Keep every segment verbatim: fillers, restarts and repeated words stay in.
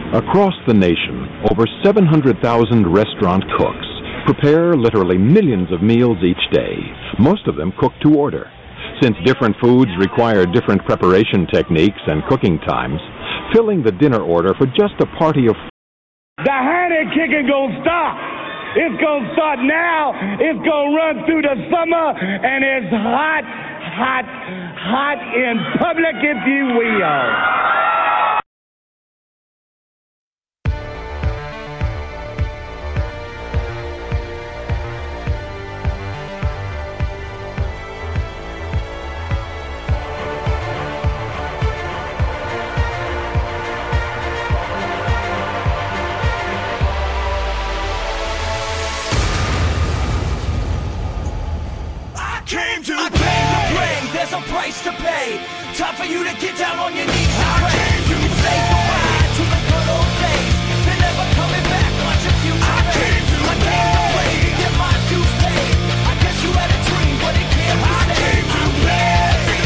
Across the nation, over seven hundred thousand restaurant cooks prepare literally millions of meals each day, most of them cooked to order. Since different foods require different preparation techniques and cooking times, filling the dinner order for just a party of... The honey kicking gonna stop. It's gonna start now. It's gonna run through the summer, and it's hot, hot, hot in public, if you will. There's a price to pay. Time for you to get down on your knees and pray. You can say goodbye to the good old days. They're never coming back. Watch your future fade. I came to play to get my dues paid. I guess you had a dream, but it can't be saved. I came to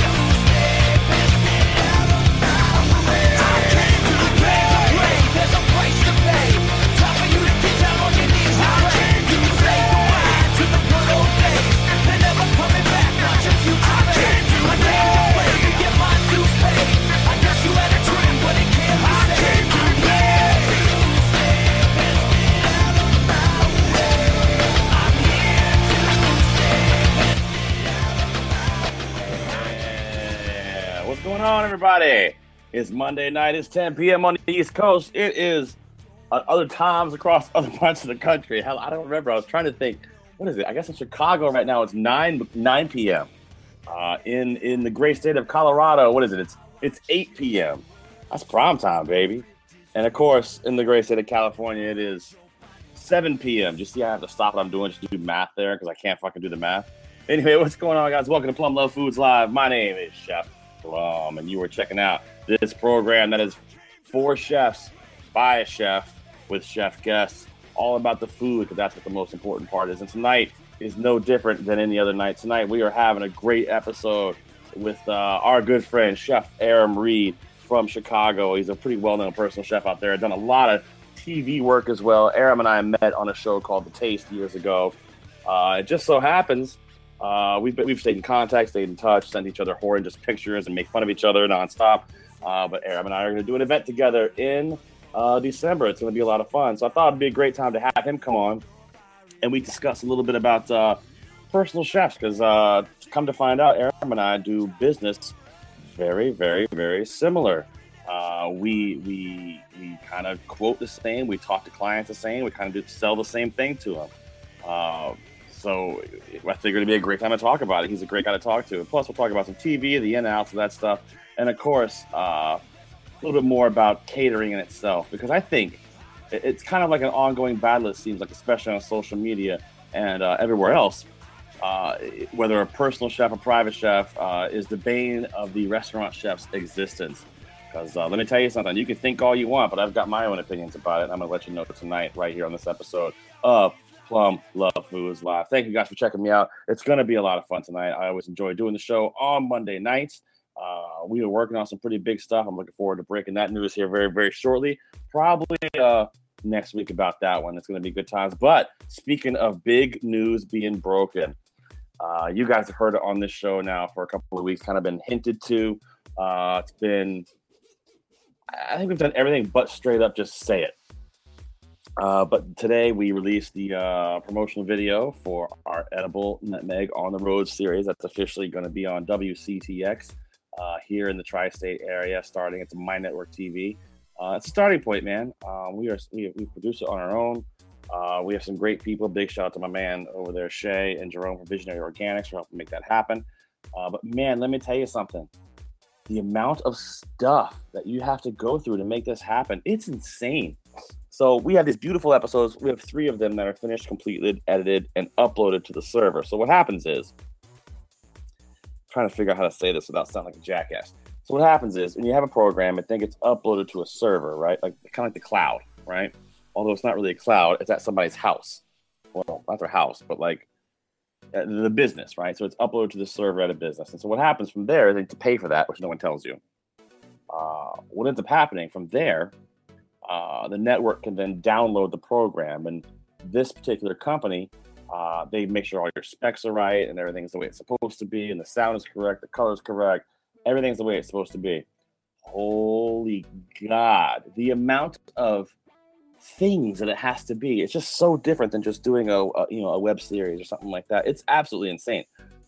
play. There's a price to pay. Time for you to get down on your knees and pray. You can say goodbye to the good old days. They're never coming back. Watch your future fade. I came to play to get my dues paid. I guess you had a dream, but it can't be saved. I came to I'm here Yeah. What's going on, everybody? It's Monday night. It's ten p.m. on the East Coast. It is uh, other times across other parts of the country. Hell, I don't remember. I was trying to think. What is it? I guess in Chicago right now it's nine p.m. Uh, in in the great state of Colorado, what is it? It's it's eight p.m. That's prime time, baby. And of course, in the great state of California, it is seven p.m. Just see, I have to stop what I'm doing just to do math there because I can't fucking do the math. Anyway, what's going on, guys? Welcome to Plum Love Foods Live. My name is Chef Plum, and you are checking out this program that is for chefs, by a chef, with chef guests, all about the food because that's what the most important part is. And tonight is no different than any other night. Tonight we are having a great episode with uh, our good friend, Chef Aram Reed from Chicago. He's a pretty well-known personal chef out there. Done a lot of T V work as well. Aram and I met on a show called The Taste years ago. Uh, it just so happens uh, we've been, we've stayed in contact, stayed in touch, sent each other horrendous pictures and make fun of each other nonstop. Uh, but Aram and I are going to do an event together in uh, December. It's going to be a lot of fun. So I thought it'd be a great time to have him come on and we discuss a little bit about uh, personal chefs because uh, come to find out, Aram and I do business very, very, very similar. Uh, we we we kind of quote the same. We talk to clients the same. We kind of sell the same thing to them. Uh, so I figured it'd be a great time to talk about it. He's a great guy to talk to. And plus, we'll talk about some T V, the in and outs of that stuff, and of course, uh, a little bit more about catering in itself because I think it's kind of like an ongoing battle. It seems like, especially on social media and uh, everywhere else. Uh, whether a personal chef or private chef uh, is the bane of the restaurant chef's existence. Because uh, let me tell you something, you can think all you want, but I've got my own opinions about it. I'm going to let you know tonight right here on this episode of Plum Love Foods Live. Thank you guys for checking me out. It's going to be a lot of fun tonight. I always enjoy doing the show on Monday nights. Uh, we are working on some pretty big stuff. I'm looking forward to breaking that news here very, very shortly. Probably uh, next week about that one. It's going to be good times. But speaking of big news being broken, Uh, you guys have heard it on this show now for a couple of weeks, kind of been hinted to. Uh, it's been, I think we've done everything but straight up just say it. Uh, but today we released the uh, promotional video for our Edible Nutmeg on the Road series. That's officially going to be on W C T X uh, here in the tri-state area, starting at My Network T V. Uh, it's a starting point, man. Uh, we are we, we produce it on our own. Uh, we have some great people. Big shout out to my man over there, Shay and Jerome from Visionary Organics for helping make that happen. Uh, but man, let me tell you something. The amount of stuff that you have to go through to make this happen, it's insane. So we have these beautiful episodes. We have three of them that are finished, completed, edited, and uploaded to the server. So what happens is, I'm trying to figure out how to say this without sounding like a jackass. So what happens is, when you have a program, I think it's uploaded to a server, right? Like kind of like the cloud, right? Although it's not really a cloud, it's at somebody's house. Well, not their house, but like the business, right? So it's uploaded to the server at a business. And so what happens from there is they have to pay for that, which no one tells you. Uh, what ends up happening from there, uh, the network can then download the program. And this particular company, uh, they make sure all your specs are right and everything's the way it's supposed to be, and the sound is correct, the color is correct, everything's the way it's supposed to be. Holy God, the amount of things that it has to be, it's just so different than just doing a, a you know a web series or something like that. It's absolutely insane.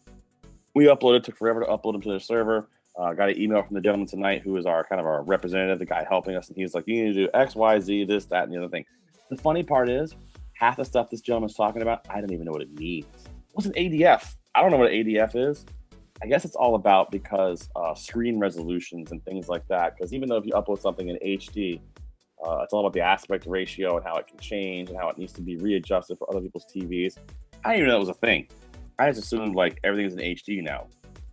We uploaded, took forever to upload them to their server. Uh, got an email from the gentleman tonight who is our kind of our representative, the guy helping us, and he's like, you need to do X, Y, Z, this, that, and the other thing. The funny part is, half the stuff this gentleman's talking about, I don't even know what it means. What's an A D F? I don't know what an A D F is. I guess it's all about because uh, screen resolutions and things like that. Because even though if you upload something in H D, uh, it's all about the aspect ratio and how it can change and how it needs to be readjusted for other people's T Vs. I didn't even know that was a thing. I just assumed like everything's in H D now.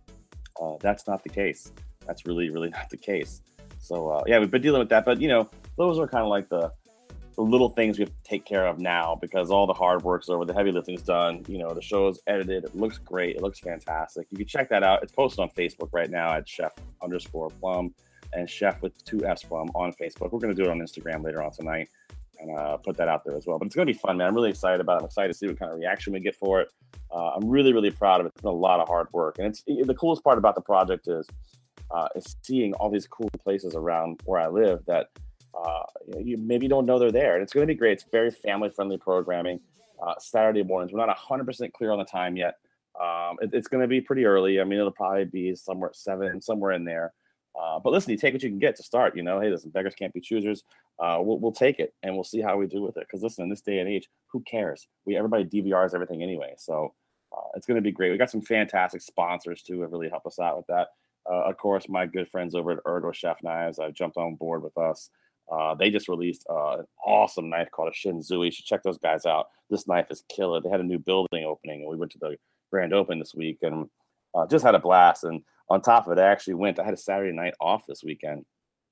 Uh, that's not the case. That's really, really not the case. So uh, yeah, we've been dealing with that. But you know, those are kind of like the the little things we have to take care of now because all the hard work's over, the heavy lifting's done. You know, the show's edited. It looks great. It looks fantastic. You can check that out. It's posted on Facebook right now at Chef underscore Plum and Chef with two F's Plum on Facebook. We're going to do it on Instagram later on tonight and uh, put that out there as well. But it's going to be fun, man. I'm really excited about it. I'm excited to see what kind of reaction we get for it. Uh, I'm really, really proud of it. It's been a lot of hard work. And it's the coolest part about the project is, uh, is seeing all these cool places around where I live that uh, you, know, you maybe don't know they're there. And it's going to be great. It's very family-friendly programming. Uh, Saturday mornings. We're not one hundred percent clear on the time yet. Um, it, it's going to be pretty early. I mean, it'll probably be somewhere at seven, somewhere in there. Uh, but listen, you take what you can get to start. You know, hey, listen, beggars can't be choosers. Uh, we'll we'll take it and we'll see how we do with it. Because listen, in this day and age, who cares? We everybody D V Rs everything anyway. So uh, it's going to be great. We got some fantastic sponsors too, have really helped us out with that. Uh, of course, my good friends over at Ergo Chef Knives have jumped on board with us. Uh, they just released uh, an awesome knife called a Shinzui. You should check those guys out. This knife is killer. They had a new building opening, and we went to the grand open this week and uh, just had a blast. And on top of it, I actually went. I had a Saturday night off this weekend,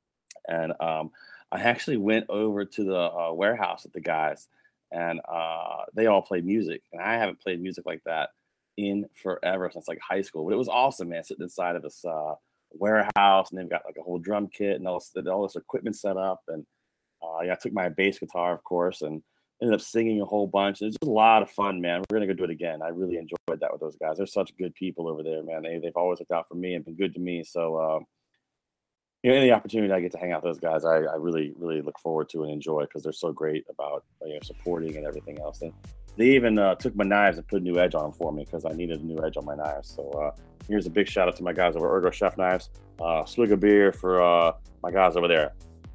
and um, I actually went over to the uh, warehouse with the guys, and uh, they all played music. And I haven't played music like that in forever, since like high school. But it was awesome, man, sitting inside of this uh, warehouse, and they've got like a whole drum kit and all this, all this equipment set up. And uh, yeah, I took my bass guitar, of course, and ended up singing a whole bunch. It was just a lot of fun, man. We're gonna go do it again. I really enjoyed that with those guys. They're such good people over there, man. They they've always looked out for me and been good to me. So um, you know, any opportunity I get to hang out with those guys, I, I really really look forward to and enjoy because they're so great about you know supporting and everything else. And they even uh, took my knives and put a new edge on them for me because I needed a new edge on my knives. So uh, here's a big shout out to my guys over at Ergo Chef Knives. Uh, swig of beer for uh, my guys over there.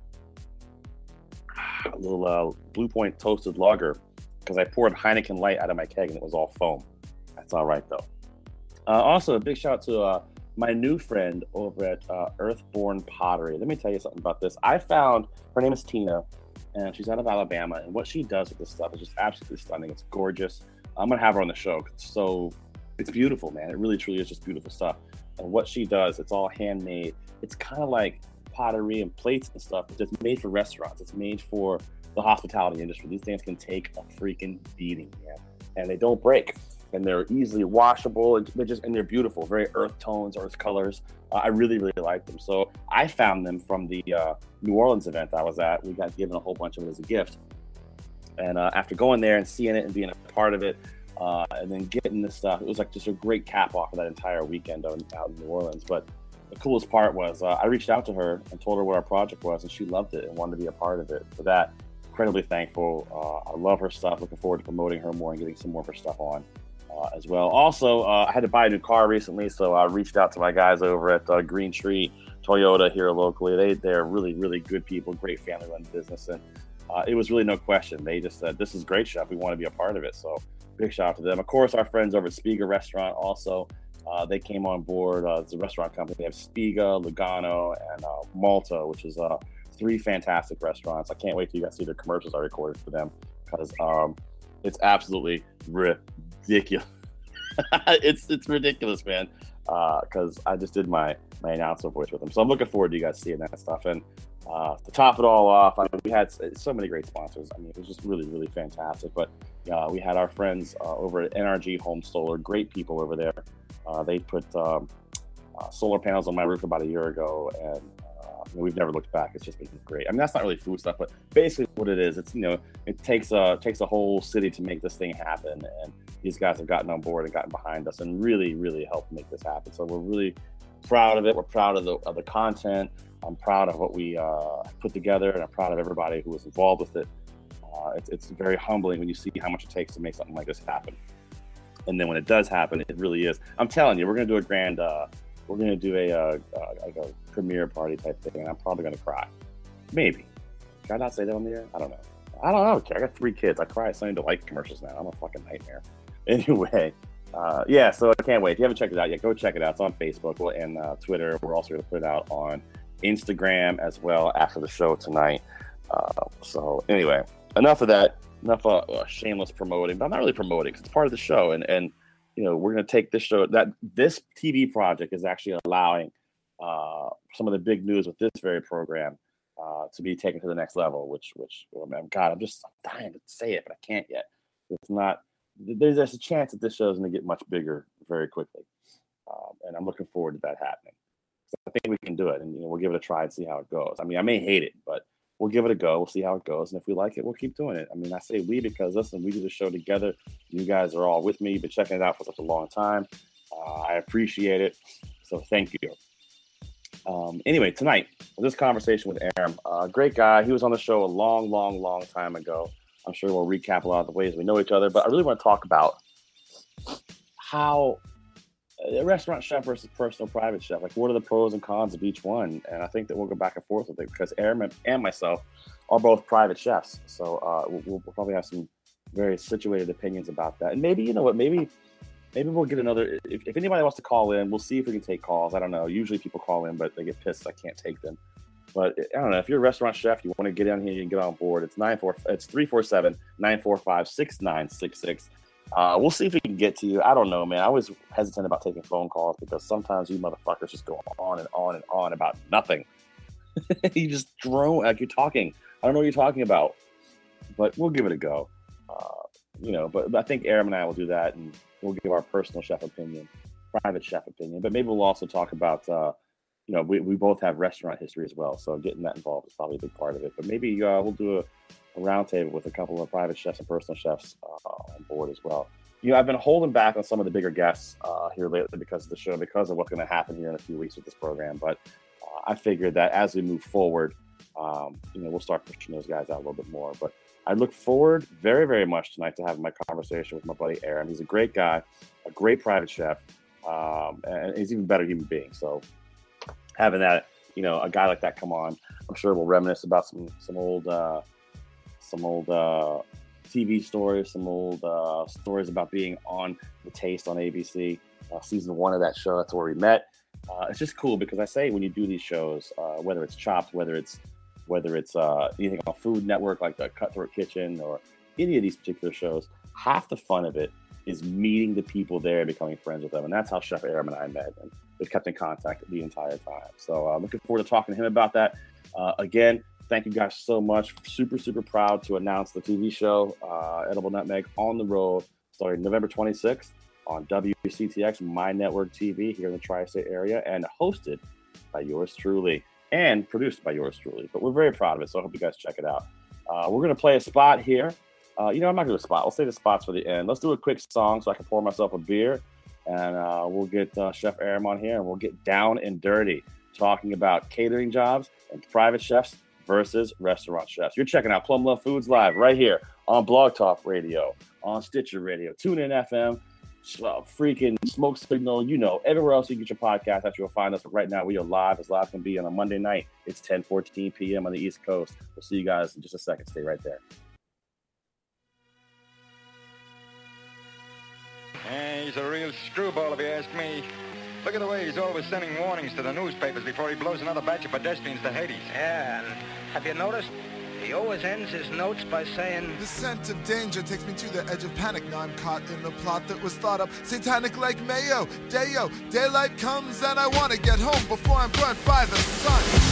A little uh, Blue Point toasted lager because I poured Heineken Light out of my keg and it was all foam. That's all right though. Uh, also, a big shout out to uh, my new friend over at uh, Earthborn Pottery. Let me tell you something about this. I found her name is Tina, and she's out of Alabama. And what she does with this stuff is just absolutely stunning. It's gorgeous. I'm gonna have her on the show. It's so it's beautiful, man. It really truly is just beautiful stuff. And what she does, it's all handmade. It's kind of like pottery and plates and stuff, but it's made for restaurants. It's made for the hospitality industry. These things can take a freaking beating, man, and they don't break. And they're easily washable. And they're just and they're beautiful, very earth tones, earth colors. Uh, I really, really like them. So I found them from the uh, New Orleans event I was at. We got given a whole bunch of it as a gift. And uh, after going there and seeing it and being a part of it, uh, and then getting this stuff, it was like just a great cap off of that entire weekend out in New Orleans. But the coolest part was uh, I reached out to her and told her what our project was, and she loved it and wanted to be a part of it. For that, incredibly thankful. Uh, I love her stuff. Looking forward to promoting her more and getting some more of her stuff on uh, as well. Also, uh, I had to buy a new car recently, so I reached out to my guys over at uh, Green Tree Toyota here locally. They, they're really, really good people, great family-run business, and uh, it was really no question. They just said, this is great, Chef. We want to be a part of it, so big shout out to them. Of course, our friends over at Spiga Restaurant also. Uh, they came on board. Uh, it's a restaurant company. They have Spiga, Lugano, and uh, Malta, which is uh, three fantastic restaurants. I can't wait till you guys see the commercials I recorded for them because um, it's absolutely ridiculous. it's it's ridiculous, man. Because uh, I just did my my announcer voice with them, so I'm looking forward to you guys seeing that stuff. And uh, to top it all off, I mean, we had so many great sponsors. I mean, it was just really, really fantastic. But uh, we had our friends uh, over at N R G Home Solar, great people over there. Uh, they put um, uh, solar panels on my roof about a year ago, and uh, we've never looked back. It's just been great. I mean, that's not really food stuff, but basically what it is, it's, you know, it takes a takes a whole city to make this thing happen, and these guys have gotten on board and gotten behind us and really, really helped make this happen. So we're really proud of it. We're proud of the of the content. I'm proud of what we uh, put together, and I'm proud of everybody who was involved with it. Uh, it's, it's very humbling when you see how much it takes to make something like this happen. And then when it does happen, it really is. I'm telling you, we're going to do a grand, uh, we're going to do a, uh, uh, like a premiere party type thing, and I'm probably going to cry. Maybe. Can I not say that on the air? I don't know. I don't know. I got three kids. I cry at Sunny Delight commercials now. I'm a fucking nightmare. Anyway, uh, yeah, so I can't wait. If you haven't checked it out yet, go check it out. It's on Facebook and uh, Twitter. We're also going to put it out on Instagram as well after the show tonight. Uh, so anyway, enough of that. Enough of uh, shameless promoting. But I'm not really promoting because it's part of the show. And, and you know, we're going to take this show, that this T V project is actually allowing uh, some of the big news with this very program uh, to be taken to the next level, which, which oh man, God, I'm just I'm dying to say it, but I can't yet. It's not, there's, there's a chance that this show is going to get much bigger very quickly. Um, and I'm looking forward to that happening. So I think we can do it, and you know, we'll give it a try and see how it goes. I mean, I may hate it, but we'll give it a go. We'll see how it goes. And if we like it, we'll keep doing it. I mean, I say we because, listen, we do the show together. You guys are all with me. You've been checking it out for such a long time. Uh, I appreciate it. So thank you. Um, anyway, tonight, this conversation with Aram, uh, great guy. He was on the show a long, long, long time ago. I'm sure we'll recap a lot of the ways we know each other. But I really want to talk about how a restaurant chef versus personal private chef, like what are the pros and cons of each one? And I think that we'll go back and forth with it because Aram and myself are both private chefs. So uh, we'll, we'll probably have some very situated opinions about that. And maybe, you know what, maybe maybe we'll get another, if, if anybody wants to call in, we'll see if we can take calls. I don't know. Usually people call in, but they get pissed I can't take them. But I don't know, if you're a restaurant chef, you want to get in here, you can get on board. It's nine four, it's three four seven, nine four five, six nine six six. Uh, we'll see if we can get to you. I don't know, man. I was hesitant about taking phone calls because sometimes you motherfuckers just go on and on and on about nothing. You just drone like you're talking. I don't know what you're talking about, but we'll give it a go. Uh, you know, but, but I think Aram and I will do that, and we'll give our personal chef opinion, private chef opinion. But maybe we'll also talk about, uh, you know, we, we both have restaurant history as well, so getting that involved is probably a big part of it. But maybe uh, we'll do a a roundtable with a couple of private chefs and personal chefs uh, on board as well. You know, I've been holding back on some of the bigger guests uh, here lately because of the show, because of what's going to happen here in a few weeks with this program. But uh, I figured that as we move forward, um, you know, we'll start pushing those guys out a little bit more. But I look forward very, very much tonight to having my conversation with my buddy Aram. He's a great guy, a great private chef, um, and he's even better human being. So having that, you know, a guy like that come on, I'm sure we'll reminisce about some some old. Uh, some old uh, T V stories, some old uh, stories about being on The Taste on A B C, uh, season one of that show. That's where we met. Uh, it's just cool because I say when you do these shows, uh, whether it's Chopped, whether it's whether it's uh, anything on Food Network like the Cutthroat Kitchen or any of these particular shows, half the fun of it is meeting the people there and becoming friends with them. And that's how Chef Aram and I met, and we've kept in contact the entire time. So I'm uh, looking forward to talking to him about that. Uh, again, thank you guys so much. Super, super proud to announce the T V show, uh, Edible Nutmeg, on the road, starting November twenty-sixth on W C T X, My Network T V here in the tri-state area, and hosted by yours truly and produced by yours truly. But we're very proud of it, so I hope you guys check it out. Uh, we're going to play a spot here. Uh, you know, I'm not going to do a spot. I'll save the spots for the end. Let's do a quick song so I can pour myself a beer, and uh, we'll get uh, Chef Aram on here, and we'll get down and dirty talking about catering jobs and private chefs versus restaurant chefs. You're checking out Plum Love Foods Live right here on Blog Talk Radio, on Stitcher Radio, TuneIn F M, uh, freaking Smoke Signal, you know, everywhere else you get your podcast, that's where you'll find us. But right now, we are live, as live can be on a Monday night. It's ten fourteen p.m. on the East Coast. We'll see you guys in just a second. Stay right there. Yeah, he's a real screwball if you ask me. Look at the way he's always sending warnings to the newspapers before he blows another batch of pedestrians to Hades. Yeah, and have you noticed? He always ends his notes by saying, the scent of danger takes me to the edge of panic. Now I'm caught in the plot that was thought up, satanic like mayo. Deo, daylight comes and I want to get home before I'm burnt by the sun.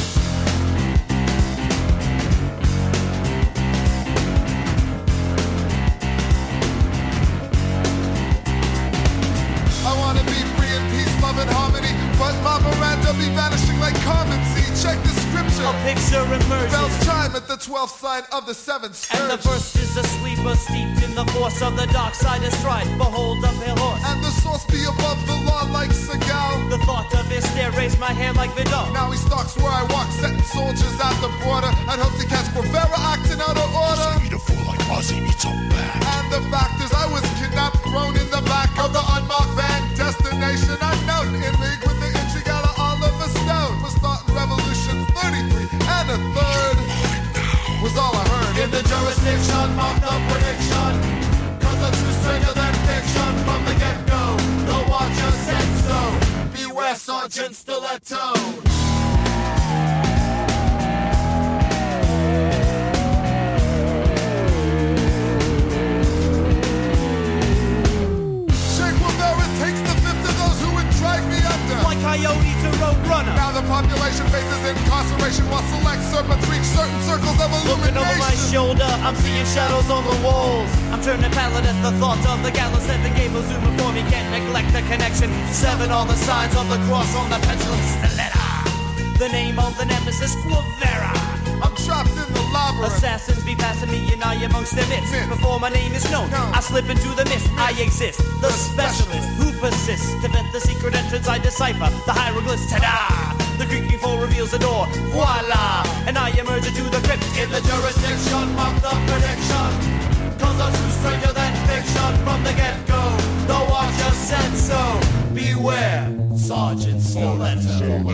Love and harmony, but my Miranda be vanishing like Carmen. See, check the script a picture emerges. Bells chime at the twelfth sign of the seventh scourge. And the verse is a sleeper steeped in the force of the dark side of strife. Behold a pale horse. And the source be above the law like Seagal. The thought of his stare raised my hand like Vidal. Now he stalks where I walk, setting soldiers at the border. I'd hope to catch Guevara acting out of order. Eat a fool like Ozzy eats a bat. And the fact is I was kidnapped, thrown in the back of the unmarked van. Destination unknown, in league with the Intrigala Oliver Stone. Was starting revolution thirty-three and a third was all I heard. In the jurisdiction, mark the prediction. Cause the truth stranger than fiction from the get-go. The watcher said so. Beware Sergeant Stiletto. Like Coyote to Roadrunner. Now the population faces incarceration while select serpents reach certain circles of illumination. Looking over my shoulder, I'm seeing shadows on the walls. I'm turning pallid at the thought of the gallows. Seven gables zoom before me, can't neglect the connection. Seven all the signs of the cross on the petulant stiletto. The name of the nemesis, Guevara. I'm trapped in the labyrinth. Assassins be passing me and I amongst their midst. Before my name is known, no. I slip into the mist. I exist, the, the specialist who persists to vent the secret entrance I decipher. The hieroglyphs, ta-da! The creaking foe reveals the door, voila! And I emerge into the crypt. In the jurisdiction, mark the prediction. Cause the truth stranger than fiction from the get-go. The watcher said so. Beware, Sergeant Stiletto.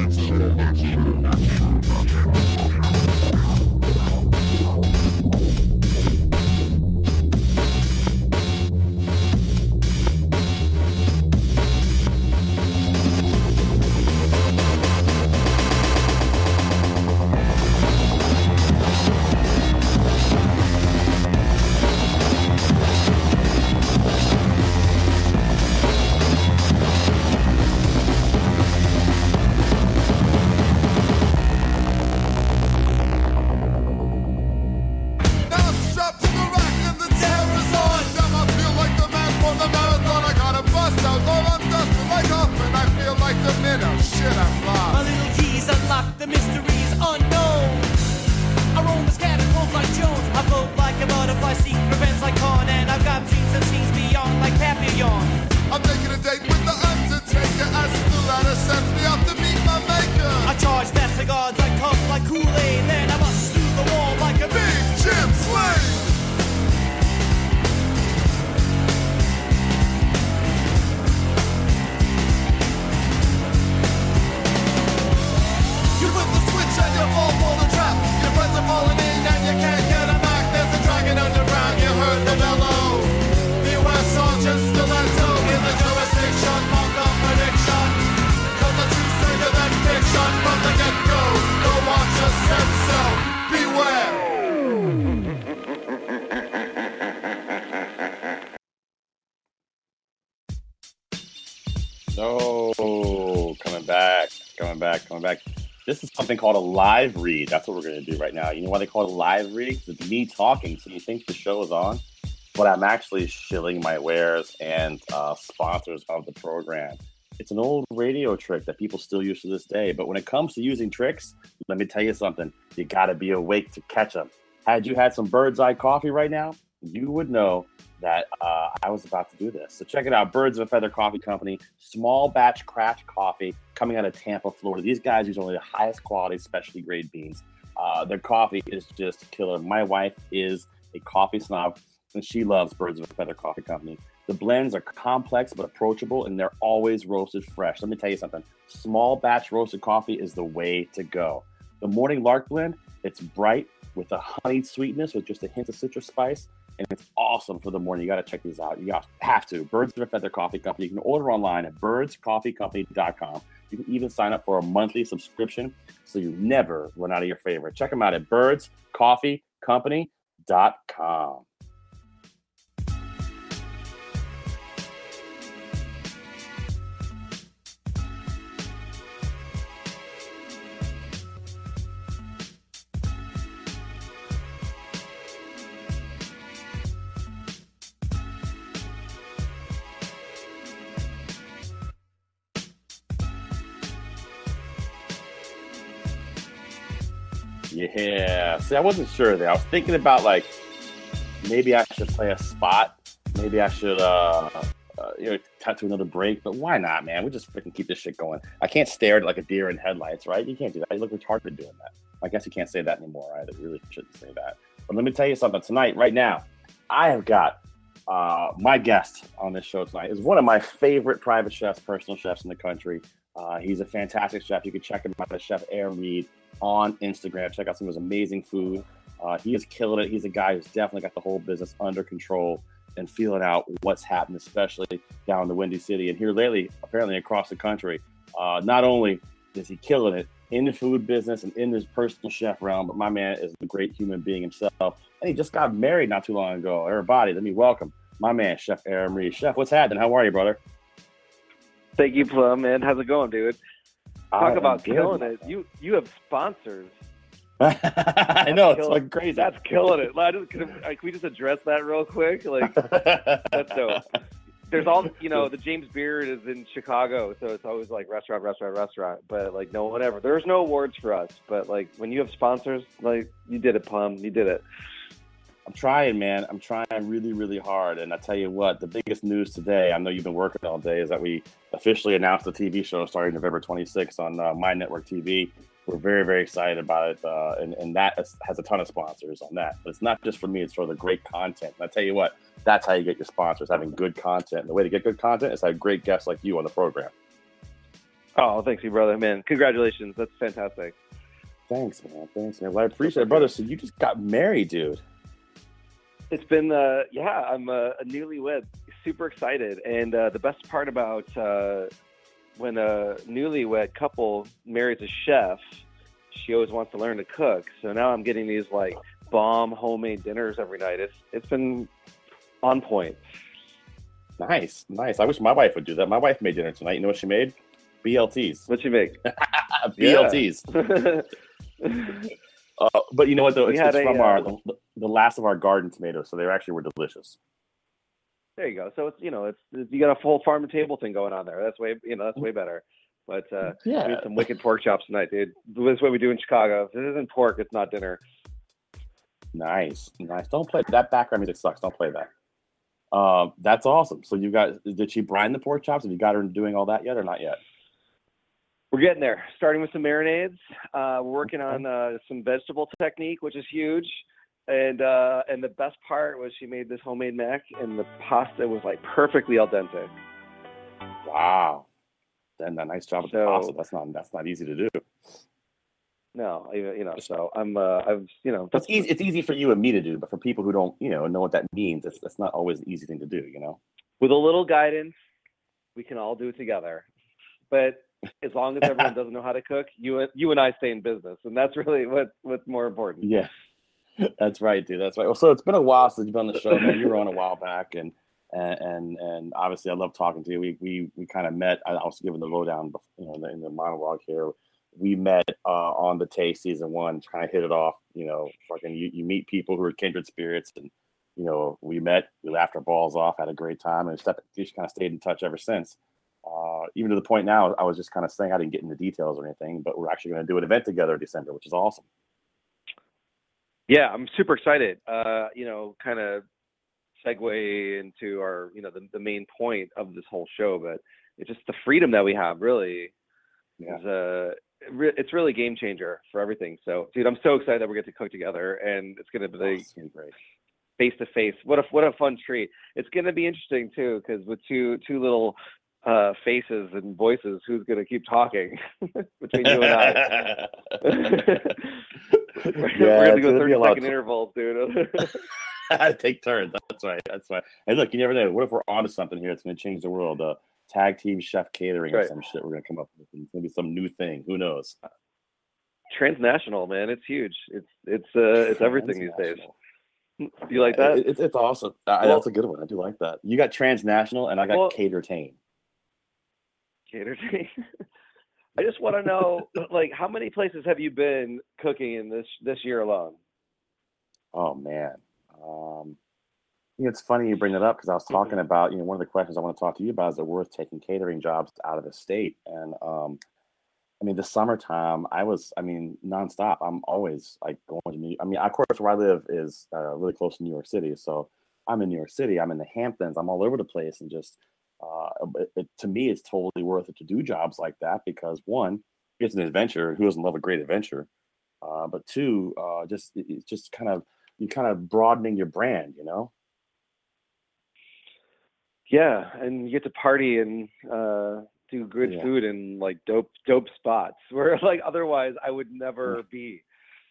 No, coming back, coming back, coming back. This is something called a live read. That's what we're going to do right now. You know why they call it a live read? It's me talking, so you think the show is on, but I'm actually shilling my wares and uh, sponsors of the program. It's an old radio trick that people still use to this day, but when it comes to using tricks, let me tell you something. You got to be awake to catch them. Had you had some Bird's Eye coffee right now, you would know that uh, I was about to do this. So check it out, Birds of a Feather Coffee Company, small batch craft coffee coming out of Tampa, Florida. These guys use only the highest quality specialty grade beans. Uh, their coffee is just killer. My wife is a coffee snob, and she loves Birds of a Feather Coffee Company. The blends are complex but approachable, and they're always roasted fresh. Let me tell you something. Small batch roasted coffee is the way to go. The Morning Lark blend, it's bright with a honeyed sweetness with just a hint of citrus spice. And it's awesome for the morning. You got to check these out. You got have to. Birds of a Feather Coffee Company. You can order online at birds coffee company dot com. You can even sign up for a monthly subscription so you never run out of your favorite. Check them out at birds coffee company dot com. Yeah. See, I wasn't sure there. I was thinking about like maybe I should play a spot. Maybe I should uh, uh you know cut to another break. But why not, man? We just freaking keep this shit going. I can't stare at like a deer in headlights, right? You can't do that. You look retarded doing that. I guess you can't say that anymore, right? I really shouldn't say that. But let me tell you something. Tonight, right now, I have got uh, my guest on this show tonight is one of my favorite private chefs, personal chefs in the country. Uh, he's a fantastic chef. You can check him out at Chef Aaron Reed on Instagram. Check out some of his amazing food. Uh, he is killing it. He's a guy who's definitely got the whole business under control and feeling out what's happening, especially down in the Windy City. And here lately, apparently across the country, uh, not only is he killing it in the food business and in his personal chef realm, but my man is a great human being himself. And he just got married not too long ago. Everybody, let me welcome my man, Chef Aaron Reed. Chef, what's happening? How are you, brother? Thank you, Plum, man. How's it going, dude? Talk I about good, killing it. You you have sponsors. I know, it's killing, like crazy. That's killing it. Like, just, can, like, we just address that real quick? Like, that's dope. There's all, you know, the James Beard is in Chicago, so it's always like restaurant, restaurant, restaurant. But like, no one ever. There's no awards for us. But like, when you have sponsors, like, you did it, Plum. You did it. I'm trying, man. I'm trying really, really hard. And I tell you what, the biggest news today, I know you've been working all day, is that we officially announced the T V show starting November twenty-sixth on uh, My Network T V. We're very, very excited about it. Uh, and, and that is, has a ton of sponsors on that. But it's not just for me, it's for the great content. And I tell you what, that's how you get your sponsors, having good content. And the way to get good content is have great guests like you on the program. Oh, thanks, you brother, man. Congratulations. That's fantastic. Thanks, man. Thanks, man. Well, I appreciate it, brother. So you just got married, dude. It's been, uh, yeah, I'm a, a newlywed, super excited. And uh, the best part about uh, when a newlywed couple marries a chef, she always wants to learn to cook. So now I'm getting these like bomb homemade dinners every night. It's It's been on point. Nice, nice. I wish my wife would do that. My wife made dinner tonight. You know what she made? B L Ts. What'd she make? B L Ts. Uh, but you know what, though? It's, it's a, from uh, our the, the last of our garden tomatoes, so they actually were delicious. There you go. So it's you know it's, it's you got a full farm to table thing going on there. That's way you know that's way better. But uh, yeah, we need some wicked pork chops tonight, dude. This is what we do in Chicago. If it isn't pork, it's not dinner. Nice, nice. Don't play that background music sucks. Don't play that. Um, that's awesome. So you got did she brine the pork chops? Have you got her doing all that yet, or not yet? We're getting there. Starting with some marinades. Uh, we're working on uh, some vegetable technique, which is huge. And uh, and the best part was she made this homemade mac, and the pasta was like perfectly al dente. Wow, then a nice job with so, the pasta. That's not that's not easy to do. No, you know. So I'm uh, I've you know. It's easy. It's easy for you and me to do, but for people who don't you know know what that means, it's it's not always an easy thing to do. You know. With a little guidance, we can all do it together. But as long as everyone doesn't know how to cook, you you and I stay in business, and that's really what what's more important. Yeah, that's right, dude. That's right. Well, so it's been a while since you've been on the show, man. You were on a while back, and and and, and obviously I love talking to you. We we we kind of met. I was giving the lowdown, you know, in the, in the monologue here. We met uh, on the Taste season one, kind of hit it off. You know, fucking you, you meet people who are kindred spirits, and you know, we met, we laughed our balls off, had a great time, and stepped, just kind of stayed in touch ever since. Uh, even to the point now, I was just kind of saying I didn't get into details or anything, but we're actually going to do an event together in December, which is awesome. Yeah, I'm super excited. Uh, you know, kind of segue into our, you know, the, the main point of this whole show, but it's just the freedom that we have, really. Yeah. Is, uh, it's really a game changer for everything. So, dude, I'm so excited that we get to cook together, and it's going to be oh, great. Face to face. What a what a fun treat! It's going to be interesting too, because with two two little uh, faces and voices, who's going to keep talking between you and I? we're yeah, we're going to go thirty second t- intervals, dude. Take turns. That's right. That's right. Hey, look, you never know. What if we're onto something here? It's going to change the world. Uh, tag team chef catering right. or some shit. We're going to come up with maybe some new thing. Who knows? Transnational, man. It's huge. It's it's uh, it's everything these days. Do you like that? It, it, it's awesome. I, well, that's a good one. I do like that. You got transnational, and I got well, cater-tain. Cater-tain. I just want to know, like, how many places have you been cooking in this this year alone? Oh man, um, you know, it's funny you bring that up because I was talking about, you know, one of the questions I want to talk to you about is it worth taking catering jobs out of the state, and um, I mean, the summertime, I was, I mean, nonstop. I'm always like going to New. I mean, of course, where I live is uh, really close to New York City, so I'm in New York City. I'm in the Hamptons. I'm all over the place, and just uh, it, it, to me, it's totally worth it to do jobs like that because one, it's an adventure. Who doesn't love a great adventure? Uh, but two, uh, just it, it's just kind of you kind of broadening your brand, you know. Yeah, and you get to party and uh, do good Yeah. food and like dope dope spots where like otherwise I would never be.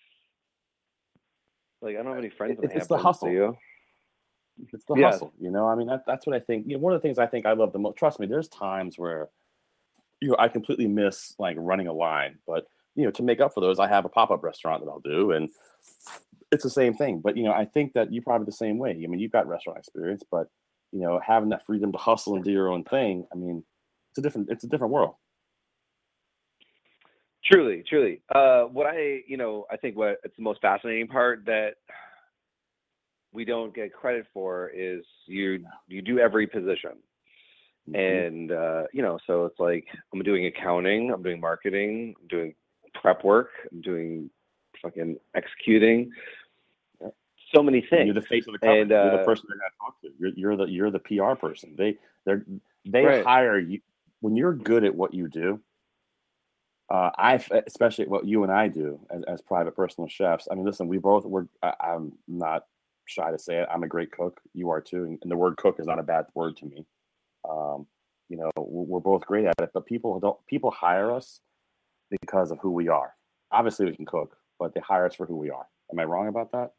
Like I don't have any friends in It- the it's the Hamptons, hustle. do you? It's the Yeah. hustle, you know. I mean, that, that's what I think. You know, one of the things I think I love the most. Trust me, there's times where you know I completely miss like running a line, but you know, to make up for those, I have a pop up restaurant that I'll do, and it's the same thing. But you know, I think that you're probably the same way. I mean, you've got restaurant experience, but you know, having that freedom to hustle and do your own thing. I mean, it's a different it's a different world. Truly, truly. Uh, what I, you know, I think what it's the most fascinating part that we don't get credit for is you you do every position. Mhm. And uh, you know, so it's like I'm doing accounting, I'm doing marketing, I'm doing prep work, I'm doing fucking executing. Yeah. So many And things. you're the face of the company. And, you're the uh, person they're going to talk to. You're, you're the you're the P R person. They they're they Right. hire you when you're good at what you do. Uh, I especially what you and I do as, as private personal chefs. I mean, listen, we both we're. I, I'm not shy to say it. I'm a great cook. You are too, and, and the word cook is not a bad word to me. Um, you know, we're, we're both great at it, but people don't. People hire us because of who we are. Obviously, we can cook, but they hire us for who we are. Am I wrong about that?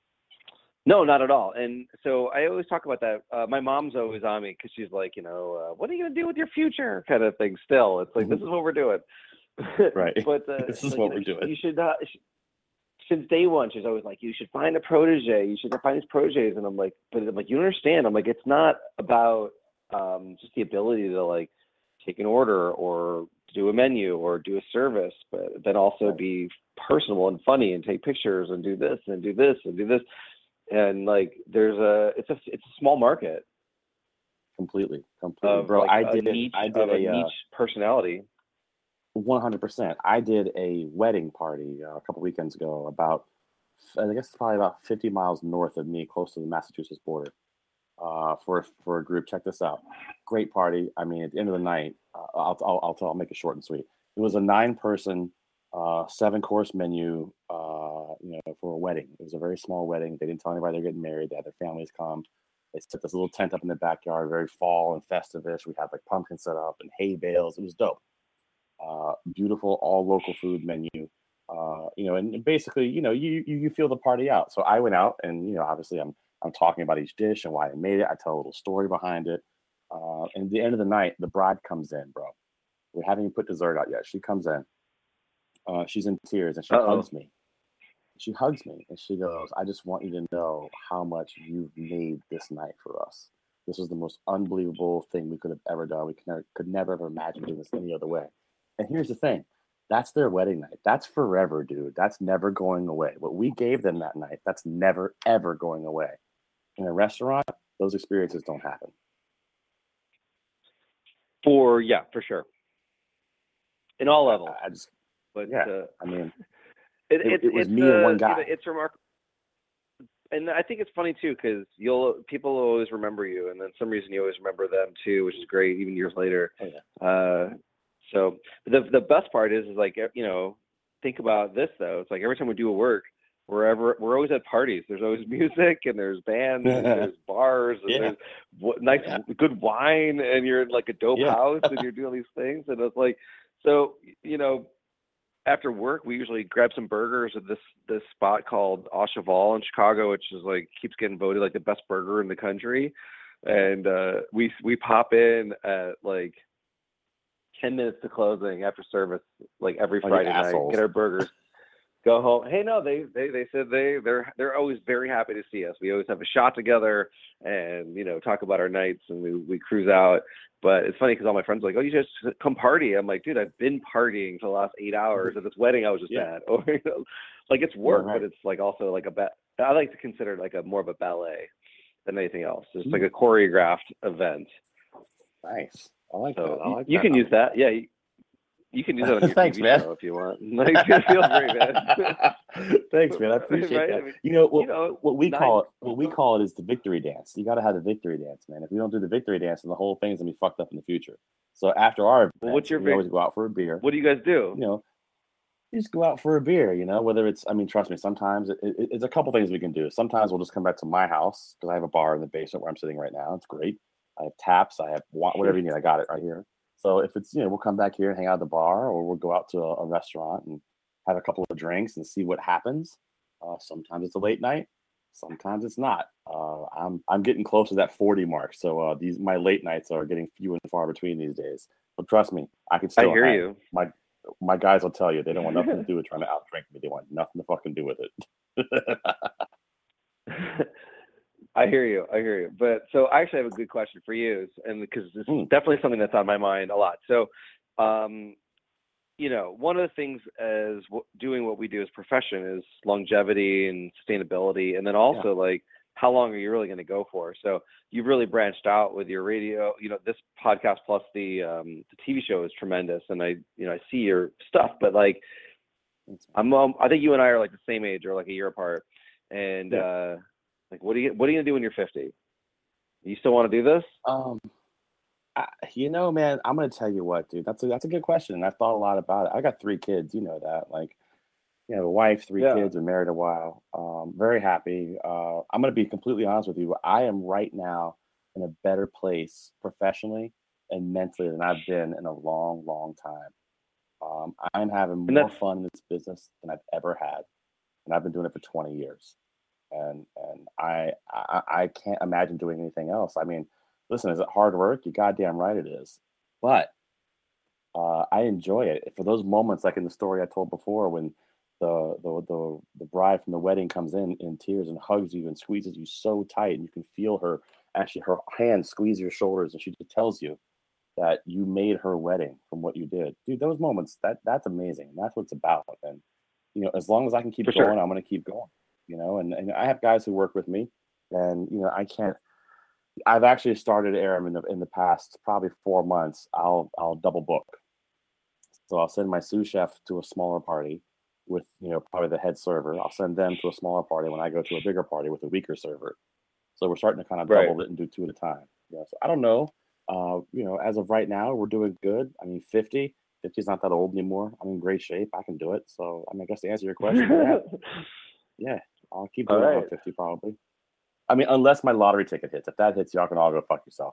No, not at all. And so I always talk about that. Uh, my mom's always on me because she's like, you know, uh, what are you going to do with your future kind of thing still. It's like, Mhm. this is what we're doing. Right. But uh, This is like, what you know, we're doing. You should, uh, sh- since day one, she's always like, you should find a protege. You should find these proteges. And I'm like, but I'm like, you understand. I'm like, it's not about um, just the ability to like take an order or do a menu or do a service, but then also Right. be personable and funny and take pictures and do this and do this and do this. And like, there's a, it's a, it's a small market Completely, completely, of bro. like I a did. niche, I did of a a. Uh, niche personality. one hundred percent. I did a wedding party uh, a couple weekends ago, about I guess it's probably about fifty miles north of me, close to the Massachusetts border. Uh, for for a group. Check this out. Great party. I mean, at the end of the night, uh, I'll, I'll I'll tell. I'll make it short and sweet. It was a nine-person, uh, seven-course menu. Uh, you know, for a wedding. It was a very small wedding. They didn't tell anybody they're getting married. They had their families come. They set this little tent up in the backyard, very fall and festive-ish. We had like pumpkin set up and hay bales. It was dope. Uh, beautiful, all local food menu. Uh, you know, and basically, you know, you, you you feel the party out. So I went out, and you know, obviously, I'm I'm talking about each dish and why I made it. I tell a little story behind it. Uh, and at the end of the night, the bride comes in, bro. We haven't even put dessert out yet. She comes in. Uh, she's in tears, and she Uh-oh. hugs me. She hugs me, and she goes, "I just want you to know how much you've made this night for us. This was the most unbelievable thing we could have ever done. We could never, could never have imagined doing this any other way." And here's the thing. That's their wedding night. That's forever, dude. That's never going away. What we gave them that night, that's never, ever going away. In a restaurant, those experiences don't happen. For, yeah, for sure. In all levels. I, I just, But yeah, uh, I mean, it, it, it, it was it's, me and uh, one you guy. know, it's remarkable. And I think it's funny too, because you'll people will always remember you, and then some reason you always remember them too, which is great, even years later. Oh, yeah. Uh, so the the best part is, is like, you know, think about this though. It's like every time we do a work, wherever we're always at parties. There's always music, and there's bands, and there's bars, and Yeah. there's w- nice, Yeah. good wine, and you're in like a dope Yeah. house, and you're doing these things, and it's like, so you know. After work, we usually grab some burgers at this this spot called Au Cheval in Chicago, which is like keeps getting voted like the best burger in the country. And uh, we we pop in at like ten minutes to closing after service, like every Oh, you Friday night, assholes. get our burgers, go home. Hey, no, they they they said they they're they're always very happy to see us. We always have a shot together, and you know talk about our nights, and we we cruise out. But it's funny because all my friends are like, oh, you just come party. I'm like, dude, I've been partying for the last eight hours at this wedding I was just Yeah. at. Or, you know, like it's work, Yeah, right. but it's like also like a ba- I like to consider it like a more of a ballet than anything else. It's Mm. like a choreographed event. Nice. I like So that. I you, like you that. can use that. Yeah. You, You can use that on your Thanks, T V man. show if you want. Like, it feels great, man. Thanks, man. I appreciate Right? that. I mean, you know, what, you know, what we nine- call it, what we call it is the victory dance. You got to have the victory dance, man. If we don't do the victory dance, then the whole thing's gonna be fucked up in the future. So after our events, Well, what's your we vic- always go out for a beer. What do you guys do? You know, you just go out for a beer. You know, whether it's, I mean, trust me, sometimes it, it, it's a couple things we can do. Sometimes we'll just come back to my house because I have a bar in the basement where I'm sitting right now. It's great. I have taps. I have wa- whatever you need. I got it right here. So if it's, you know, we'll come back here and hang out at the bar, or we'll go out to a, a restaurant and have a couple of drinks and see what happens. Uh, sometimes it's a late night. Sometimes it's not. Uh, I'm I'm getting close to that forty mark. So uh, these my late nights are getting few and far between these days. But trust me, I can still I hear hang. you. My my guys will tell you they don't want nothing to do with trying to outdrink me. They want nothing to fucking do with it. I hear you. I hear you. But so I actually have a good question for you, and because this is Mm. definitely something that's on my mind a lot. So, um, you know, one of the things as w- doing what we do as profession is longevity and sustainability, and then also like how long are you really going to go for? So you've really branched out with your radio. You know, this podcast plus the um, the T V show is tremendous, and I you know I see your stuff, but like I'm um, I think you and I are like the same age or like a year apart, and Yeah. uh, like what are you what are you gonna do when you're fifty? You still want to do this? Um, I, you know, man, I'm gonna tell you what, dude. That's a that's a good question, and I've thought a lot about it. I got three kids, you know that. Like, you know, a wife, three Yeah. kids, been married a while. Um, very happy. Uh, I'm gonna be completely honest with you. I am right now in a better place professionally and mentally than I've been in a long, long time. Um, I'm having And more that's- fun in this business than I've ever had, and I've been doing it for twenty years. And and I, I I can't imagine doing anything else. I mean, listen, is it hard work? You goddamn right it is. But uh, I enjoy it. For those moments, like in the story I told before, when the the the, the bride from the wedding comes in in tears and hugs you and squeezes you so tight, and you can feel her actually her hand squeeze your shoulders, and she just tells you that you made her wedding from what you did, dude. Those moments, that that's amazing. And that's what it's about. And you know, as long as I can keep For going, sure. I'm going to keep going. You know, and, and I have guys who work with me, and you know, I can't. I've actually started Aram in the in the past probably four months. I'll I'll double book. So I'll send my sous chef to a smaller party with, you know, probably the head server. I'll send them to a smaller party when I go to a bigger party with a weaker server. So we're starting to kind of Right. double it and do two at a time. Yeah. So I don't know. Uh, you know, as of right now, we're doing good. I mean, fifty. fifty's not that old anymore. I'm in great shape. I can do it. So I mean, I guess to answer your question, yeah, yeah, I'll keep All doing it right. on fifty probably. I mean, unless my lottery ticket hits. If that hits, y'all can all go fuck yourself.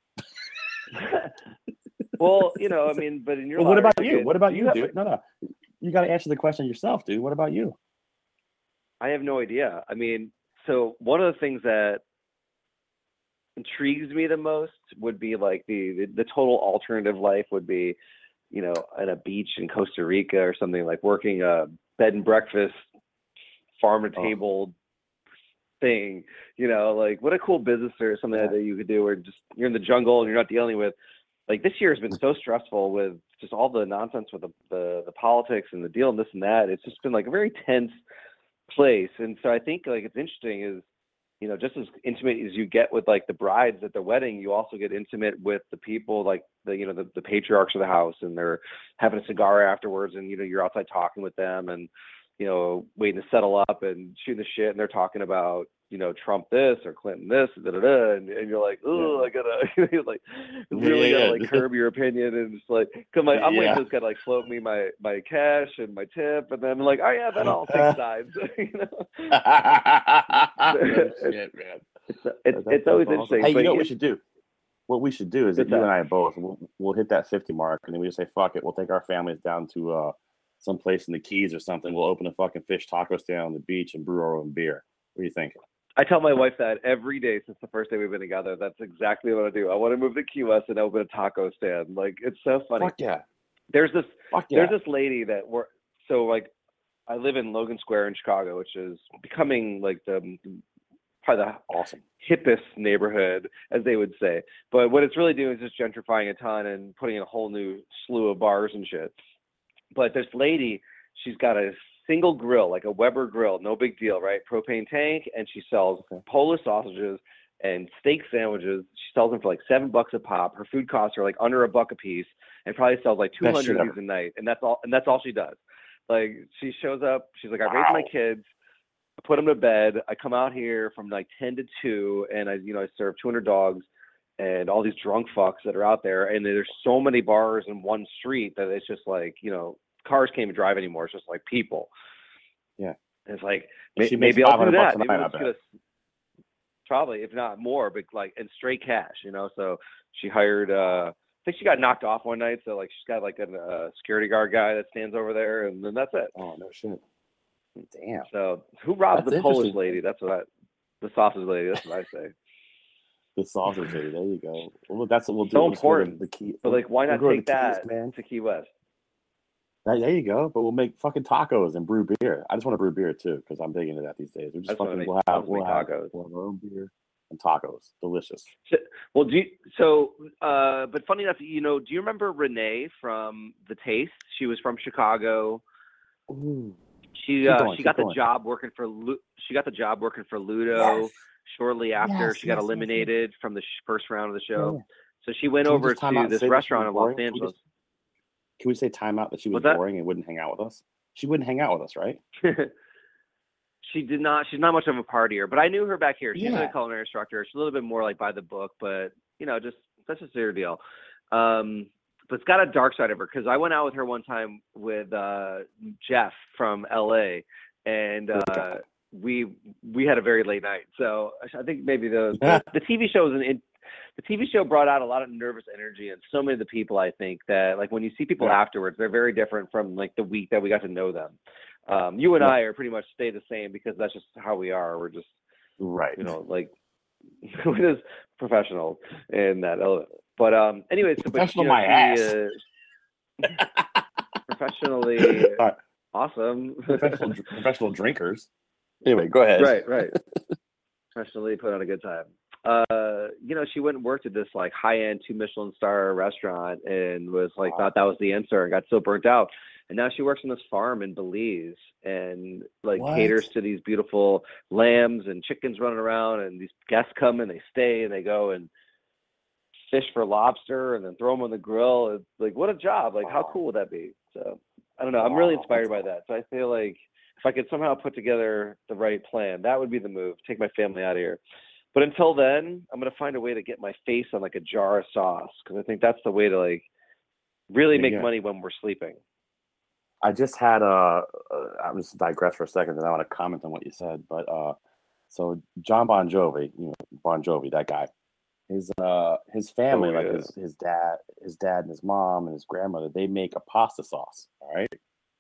Well, you know, I mean, but in your Well, what lottery about you? ticket, What about do you, have- dude? No, no. You got to answer the question yourself, dude. What about you? I have no idea. I mean, so one of the things that intrigues me the most would be like the, the the total alternative life would be, you know, at a beach in Costa Rica or something, like working a bed and breakfast, farm to Oh. table thing. You know, like what a cool business or something Yeah. that you could do, where just you're in the jungle and you're not dealing with. Like this year has been so stressful with just all the nonsense with the, the the politics and the deal and this and that. It's just been like a very tense place. And so I think like it's interesting is, you know, just as intimate as you get with like the brides at the wedding, you also get intimate with the people, like the, you know, the, the patriarchs of the house, and they're having a cigar afterwards, and, you know, you're outside talking with them and, you know, waiting to settle up and shooting the shit. And they're talking about, you know, Trump this or Clinton this, da, da, da, and, and you're like, oh, Yeah. I gotta, you're like, really Yeah, gotta yeah. like curb your opinion, and just like, cause my, I'm waiting Yeah. for this guy to like float me my, my cash and my tip, and then I'm like, oh yeah, then I'll take sides, you know? No shit, man. It's, it's, That- it's that's always awesome. interesting. Hey, but you know what we it's- should do? What we should do is that What's you that? and I both we'll, we'll hit that fifty mark, and then we just say fuck it. We'll take our families down to uh some place in the Keys or something. We'll open a fucking fish taco stand on the beach and brew our own beer. What do you think? I tell my wife that every day since the first day we've been together. That's exactly what I do. I want to move to Key West and open a taco stand. Like, it's so funny. Fuck yeah. There's this Fuck yeah. there's this lady that we're so like I live in Logan Square in Chicago, which is becoming like the probably the awesome hippest neighborhood, as they would say. But what it's really doing is just gentrifying a ton and putting in a whole new slew of bars and shit. But this lady, she's got a single grill, like a Weber grill, no big deal, right? Propane tank, and she sells Okay. Polish sausages and steak sandwiches. She sells them for like seven bucks a pop. Her food costs are like under a buck a piece. and probably sells like two Best hundred shit of these ever. a night, and that's all. And that's all she does. Like she shows up, she's like, I raised Wow. my kids, I put them to bed. I come out here from like ten to two, and I, you know, I serve two hundred dogs and all these drunk fucks that are out there. And there's so many bars in one street that it's just like, you know, cars can't even drive anymore. It's just like people. Yeah. And it's like, And may- she makes maybe I'll do five hundred bucks that. a Maybe night, we'll I just get a, probably, if not more, but like in straight cash, you know? So she hired, uh, I think she got knocked off one night. So like, she's got like a uh, security guard guy that stands over there, and then that's it. Oh, no shit. Damn. So who robbed That's the Polish interesting. lady? That's what I, the sausage lady. That's what I say. The sausage lady. There you go. Well, that's what we'll do. So We'll just go to important. The key. But like, why we'll not go to take the Keys, that man. to Key West? There there you go. But we'll make fucking tacos and brew beer. I just want to brew beer too because I'm big into that these days. We I just just wanna fucking make- we'll I have just we'll make have, tacos. we'll have our own beer and tacos. Delicious. So, well, do you, so. Uh, but funny enough, you know, do you remember Renee from The Taste? She was from Chicago. Ooh. She Keep uh, going, she keep got the going. job working for Lu- she got the job working for Ludo. Yes. Shortly after, Yes, she got yes, yes, eliminated from the sh- first round of the Yeah, show. yeah. So she went Can we over just time to out and this say that she restaurant was in Los boring? Can we Angeles. just- Can we say time out that she was What's that? boring and wouldn't hang out with us? She wouldn't hang out with us, right? She did not. She's not much of a partier, but I knew her back here. She's Yeah. a culinary instructor. She's a little bit more like by the book, but you know, just that's just her deal. Um, but it's got a dark side of her because I went out with her one time with uh, Jeff from L A, and uh, we we had a very late night. So I think maybe the the, the T V show is an in, the T V show brought out a lot of nervous energy and so many of the people. I think that like when you see people Yeah. afterwards, they're very different from like the week that we got to know them. Um, you and Yeah. I are pretty much stay the same because that's just how we are. We're just, Right. you know, like we're just professionals in that element. But um, anyways, so, but, Professional you know, my she, uh, professionally All right. awesome. Professional professional drinkers. Anyway, go ahead. right, right. Professionally put on a good time. Uh, you know, she went and worked at this like high-end two Michelin star restaurant and was like Wow. thought that was the answer and got so burnt out. And now she works on this farm in Belize and like What? caters to these beautiful lambs and chickens running around, and these guests come and they stay and they go and fish for lobster and then throw them on the grill. It's like, what a job. Like, how Wow. cool would that be? So I don't know. I'm really Wow, inspired that's by that. So I feel like if I could somehow put together the right plan, that would be the move. Take my family out of here. But until then, I'm going to find a way to get my face on like a jar of sauce because I think that's the way to like really Yeah, make yeah. money when we're sleeping. I just had a. Uh, I'm just digress for a second, and I want to comment on what you said. But uh, so John Bon Jovi, you know, Bon Jovi, that guy, his uh, his family, Oh, like yeah. his his dad, his dad and his mom and his grandmother, they make a pasta sauce. All right.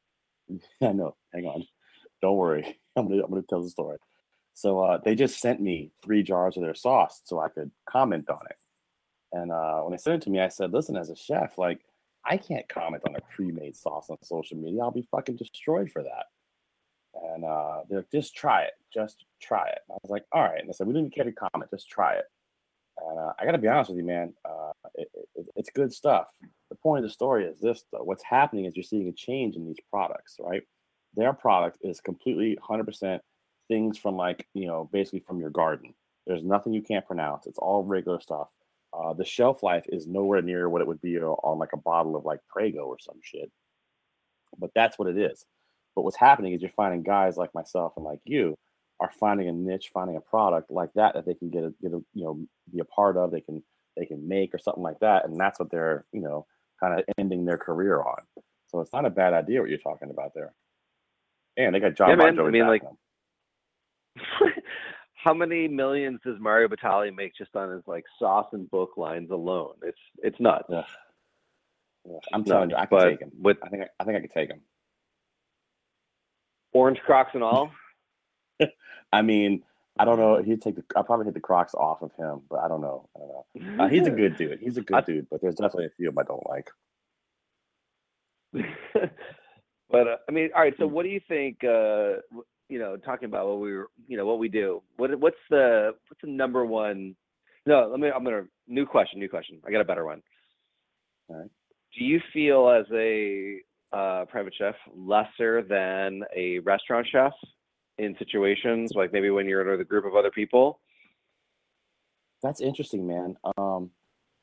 I know. Hang on. Don't worry. I'm gonna I'm gonna tell the story. So uh, they just sent me three jars of their sauce so I could comment on it. And uh, when they sent it to me, I said, "Listen, as a chef, like." I can't comment on a pre-made sauce on social media. I'll be fucking destroyed for that. And uh, they're like, just try it. Just try it. And I was like, all right. And I said, we didn't even care to comment. Just try it. And uh, I got to be honest with you, man. Uh, it, it, it's good stuff. The point of the story is this, though. What's happening is you're seeing a change in these products, right? Their product is completely one hundred percent things from like, you know, basically from your garden. There's nothing you can't pronounce. It's all regular stuff. Uh, the shelf life is nowhere near what it would be on like a bottle of like Prego or some shit. But that's what it is. But what's happening is you're finding guys like myself and like you are finding a niche, finding a product like that that they can get a, get a you know be a part of. They can they can make or something like that, and that's what they're you know kind of ending their career on. So it's not a bad idea what you're talking about there. And they got John Yeah, Bon man. Jovi I mean, backing like- them. How many millions does Mario Batali make just on his like sauce and book lines alone? It's it's nuts. Yeah. Yeah, I'm It's telling you, nuts. I can But take him. with I think I, I think I could take him. orange Crocs and all. I mean, I don't know. He'd take the. I'll probably take the Crocs off of him, but I don't know. I don't know. Uh, he's a good dude. He's a good I- dude, but there's definitely a few of them I don't like. But uh, I mean, all right. So, what do you think? Uh, w- you know, talking about what we were, you know, what we do. What what's the what's the number one? No, let me. I'm gonna new question. New question. I got a better one. All right. Do you feel as a uh, private chef lesser than a restaurant chef in situations like maybe when you're with a group of other people? That's interesting, man. Um,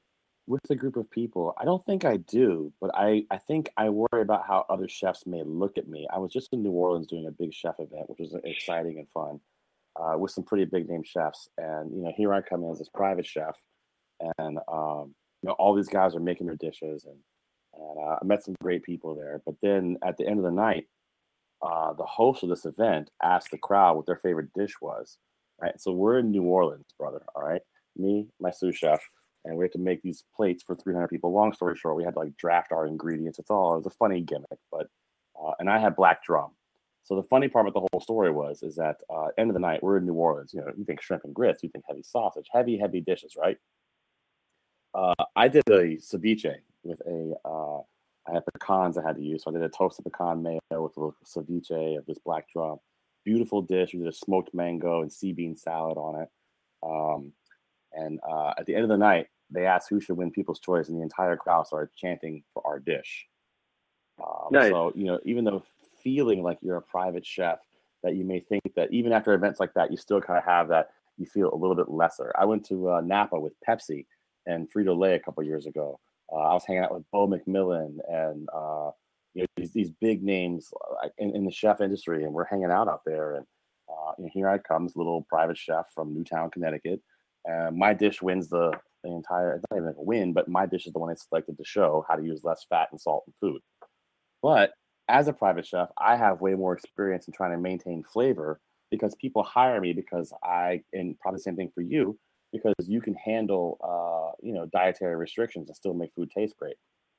with a group of people, I don't think I do, but I, I think I worry about how other chefs may look at me. I was just in New Orleans doing a big chef event, which was exciting and fun, uh, with some pretty big name chefs. And, you know, here I come in as this private chef, and, um, you know, all these guys are making their dishes, and, and uh, I met some great people there. But then at the end of the night, uh, the host of this event asked the crowd what their favorite dish was, right? So we're in New Orleans, brother, all right? Me, my sous chef, and we had to make these plates for three hundred people. Long story short, we had to like draft our ingredients. It's all, it was a funny gimmick, but, uh, and I had black drum. So the funny part about the whole story was, is that uh, end of the night, we're in New Orleans. You know, you think shrimp and grits, you think heavy sausage, heavy, heavy dishes, right? Uh, I did a ceviche with a, uh, I had pecans I had to use. So I did a toasted pecan mayo with a little ceviche of this black drum. Beautiful dish. We did a smoked mango and sea bean salad on it. Um, and uh, at the end of the night, they asked who should win People's Choice, and the entire crowd started chanting for our dish. Um, Nice. So, you know, even though feeling like you're a private chef, that you may think that even after events like that, you still kind of have that, you feel a little bit lesser. I went to uh, Napa with Pepsi and Frito-Lay a couple years ago. Uh, I was hanging out with Bo McMillan and uh, you know, these, these big names uh, in, in the chef industry, and we're hanging out out there. And uh, you know, here I come, this little private chef from Newtown, Connecticut. And my dish wins the, the entire, it's not even like a win, but my dish is the one that's selected to show how to use less fat and salt in food. But as a private chef, I have way more experience in trying to maintain flavor, because people hire me because I, and probably the same thing for you, because you can handle, uh, you know, dietary restrictions and still make food taste great.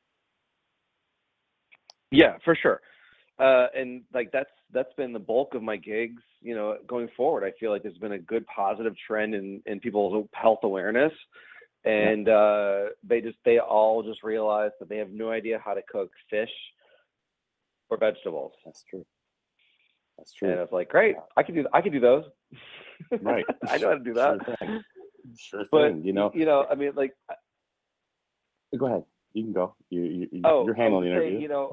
Yeah, for sure. Uh, and like that's that's been the bulk of my gigs. You know, going forward, I feel like there's been a good positive trend in in people's health awareness, and yeah. uh, they just they all just realize that they have no idea how to cook fish or vegetables. That's true. That's true. And it's like, great, I can do I can do those. Right. I know how to do that. Sure thing. Sure but thing. You know. You know, I mean, like. Go ahead. You can go. You you oh, you're handling the interview. Say, you know.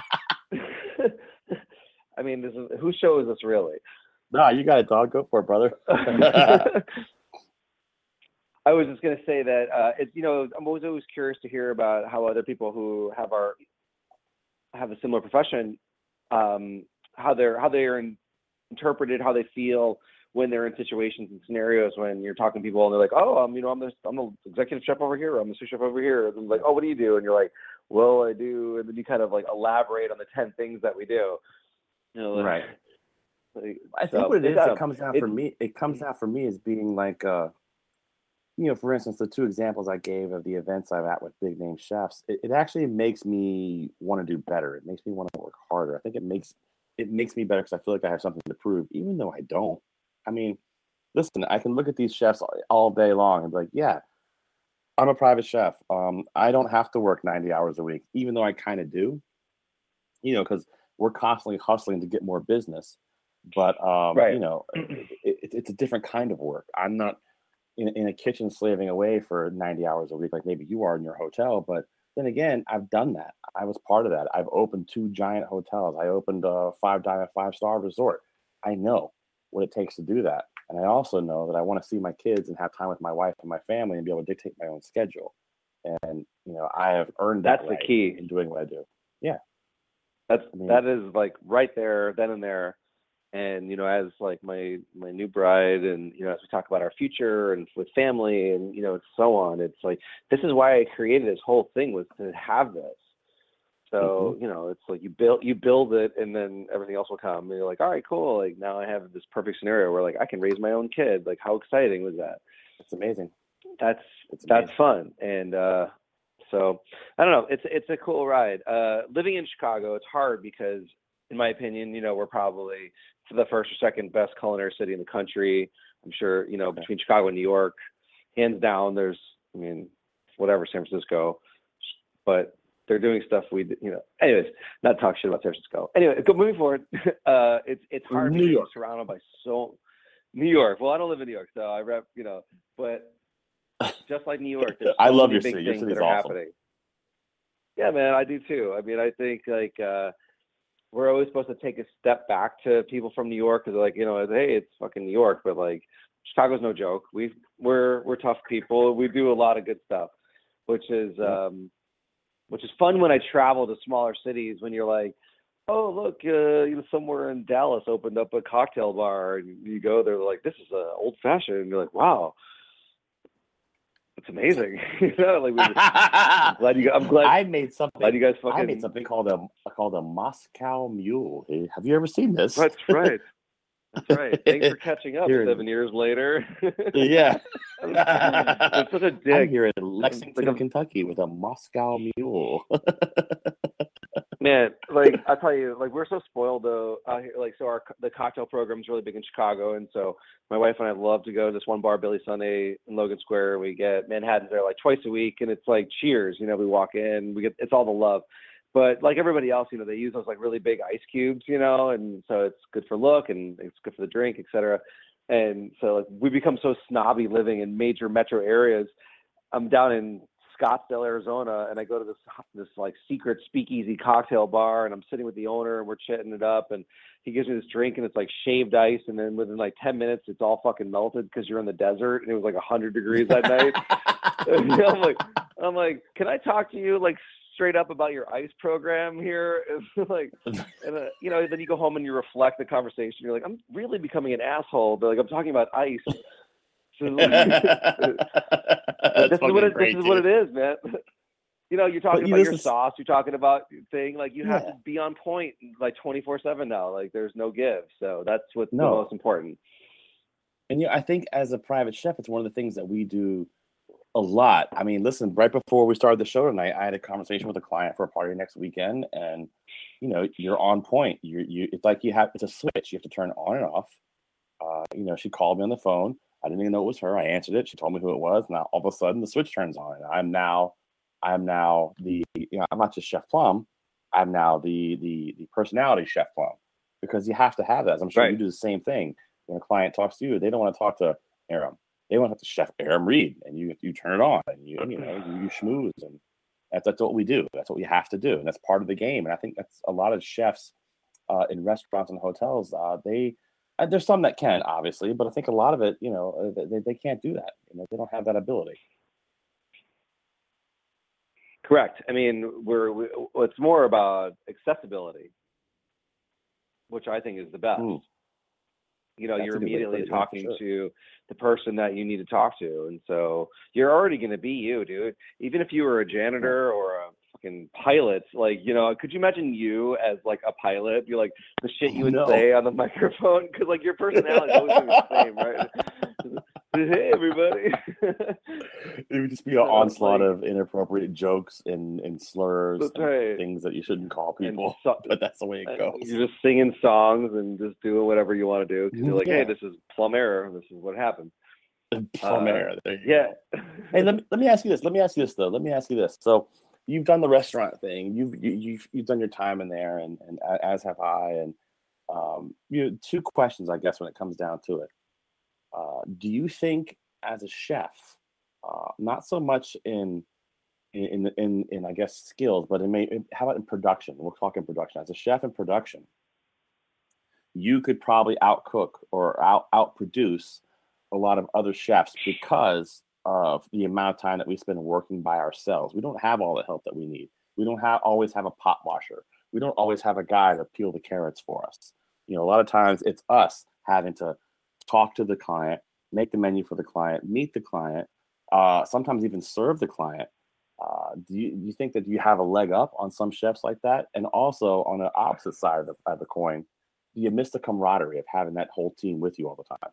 I mean, this is whose show is this really? Nah, you got it, dog. Go for it, brother. I was just gonna say that uh, it's you know I'm always always curious to hear about how other people who have our have a similar profession, um, how they're how they are in, interpreted, how they feel when they're in situations and scenarios when you're talking to people and they're like, oh, I'm you know I'm the I'm the executive chef over here, or I'm the sous chef over here, and like, oh, what do you do? And you're like, well, I do, and then you kind of like elaborate on the ten things that we do. You know, like, right. Like, I think so what it is, it it comes down for me. It comes down for me as being like, uh, you know, for instance, the two examples I gave of the events I've at with big name chefs, it, it actually makes me want to do better. It makes me want to work harder. I think it makes it makes me better because I feel like I have something to prove, even though I don't. I mean, listen, I can look at these chefs all, all day long and be like, yeah, I'm a private chef. Um, I don't have to work ninety hours a week, even though I kind of do, you know, because we're constantly hustling to get more business. But, um, right. you know, it, it, it's a different kind of work. I'm not in, in a kitchen slaving away for ninety hours a week like maybe you are in your hotel. But then again, I've done that. I was part of that. I've opened two giant hotels. I opened a five-diamond, five-star resort. I know what it takes to do that. And I also know that I want to see my kids and have time with my wife and my family and be able to dictate my own schedule. And, you know, I have earned that That's the right key in doing what I do. Yeah. That's, I mean, that is like right there, then and there. And, you know, as like my, my new bride and, you know, as we talk about our future and with family and, you know, and so on, it's like, this is why I created this whole thing, was to have this. So, mm-hmm. you know, it's like you build, you build it and then everything else will come. And you're like, all right, cool. Like now I have this perfect scenario where like I can raise my own kid. Like how exciting was that? It's amazing. That's, it's that's fun. And, uh, so I don't know, it's, it's a cool ride. Uh, living in Chicago, it's hard because in my opinion, you know, we're probably the first or second best culinary city in the country. I'm sure, you know, okay. between Chicago and New York, hands down, there's, I mean, whatever, San Francisco, but they're doing stuff we, you know, anyways, not talk shit about San Francisco. Anyway, go, moving forward, uh, it's, it's hard New because York. you're surrounded by so, New York. Well, I don't live in New York, so I rep, you know, but just like New York, there's so I love many your big city. Your things city's that are awesome. happening. Yeah, man, I do too. I mean, I think like, uh, we're always supposed to take a step back to people from New York because they're like, you know, hey, it's fucking New York, but like Chicago's no joke. We we're we're tough people. We do a lot of good stuff. which is um, which is fun when I travel to smaller cities. When you're like, oh look, uh, you know, somewhere in Dallas opened up a cocktail bar, and you go there, like this is a old fashioned, and you're like, wow. It's amazing. you know, like we, I'm glad you. I'm glad I made something. Glad you guys fucking. I made something called a called a Moscow Mule. Hey, have you ever seen this? That's right. That's right. Thanks for catching up Here, seven years later. yeah. I'm such a dick. I'm here in Lexington, like Kentucky, with a Moscow Mule. Man, like I tell you, like we're so spoiled though out here. Like, so our the cocktail program is really big in Chicago, and so my wife and I love to go to this one bar, Billy Sunday in Logan Square. We get Manhattan there like twice a week, and it's like cheers. You know, we walk in, we get it's all the love. But like everybody else, you know, they use those like really big ice cubes, you know, and so it's good for look and it's good for the drink, et cetera. And so like, we become so snobby living in major metro areas. I'm down in Scottsdale, Arizona, and I go to this this like secret speakeasy cocktail bar, and I'm sitting with the owner, and we're chatting it up, and he gives me this drink, and it's like shaved ice, and then within like ten minutes, it's all fucking melted because you're in the desert, and it was like one hundred degrees that night. And I'm like, I'm like, can I talk to you like straight up about your ice program here? And like, and uh, you know, then you go home and you reflect the conversation. You're like, I'm really becoming an asshole, but like I'm talking about ice. So, like, this is what it, this is what it is, man. You know, you're talking but, you about know, your is... sauce. You're talking about your thing. Like you have yeah. to be on point, like twenty-four seven now. Like there's no give. So that's what's no. the most important. And yeah, you know, I think as a private chef, it's one of the things that we do a lot. I mean, listen, right before we started the show tonight, I had a conversation with a client for a party next weekend, and you know, you're on point. You you it's like you have it's a switch. You have to turn on and off. Uh, you know, she called me on the phone. I didn't even know it was her. I answered it. She told me who it was. Now all of a sudden the switch turns on. And I'm now, I'm now the, you know, I'm not just Chef Plum. I'm now the the the personality Chef Plum, because you have to have that. As I'm sure right. you do the same thing. When a client talks to you, they don't want to talk to Aram. They want to talk to Chef Aram Reed, and you you turn it on, and you you know you, you schmooze, and that's that's what we do. That's what we have to do, and that's part of the game. And I think that's a lot of chefs uh, in restaurants and hotels. Uh, they And there's some that can, obviously, but I think a lot of it, you know, they, they can't do that. You know, they don't have that ability. Correct. I mean, we're we, it's more about accessibility, which I think is the best. Mm. You know, That's you're a good way to immediately put it, yeah, talking for sure. to the person that you need to talk to, and so you're already going to be you, dude. Even if you were a janitor or a fucking pilot, like, you know, could you imagine you as like a pilot? You're like the shit you would No. say on the microphone, because like your personality is always gonna be the same, right? Hey everybody. It would just be an So, onslaught like- of inappropriate jokes and, and slurs That's and right. things that you shouldn't call And people, so- but that's the way it goes. You're just singing songs and just doing whatever you want to do. 'Cause you're like, Yeah. hey, this is plum error. This is what happened. Plum uh, air, there you Yeah. go. Hey, let me, let me ask you this. Let me ask you this, though. Let me ask you this. So you've done the restaurant thing. You've you, you've you've done your time in there, and, and as have I. And um, you know, two questions, I guess, when it comes down to it. Uh, do you think, as a chef, uh, not so much in in in in I guess skills, but in may, how about in production? We're talking production. As a chef in production, you could probably outcook or out outproduce a lot of other chefs because of the amount of time that we spend working by ourselves. We don't have all the help that we need. We don't have always have a pot washer. We don't always have a guy to peel the carrots for us. You know, a lot of times it's us having to talk to the client, make the menu for the client, meet the client, uh, sometimes even serve the client. Uh, do you do you think that you have a leg up on some chefs like that? And also on the opposite side of the, of the coin, do you miss the camaraderie of having that whole team with you all the time?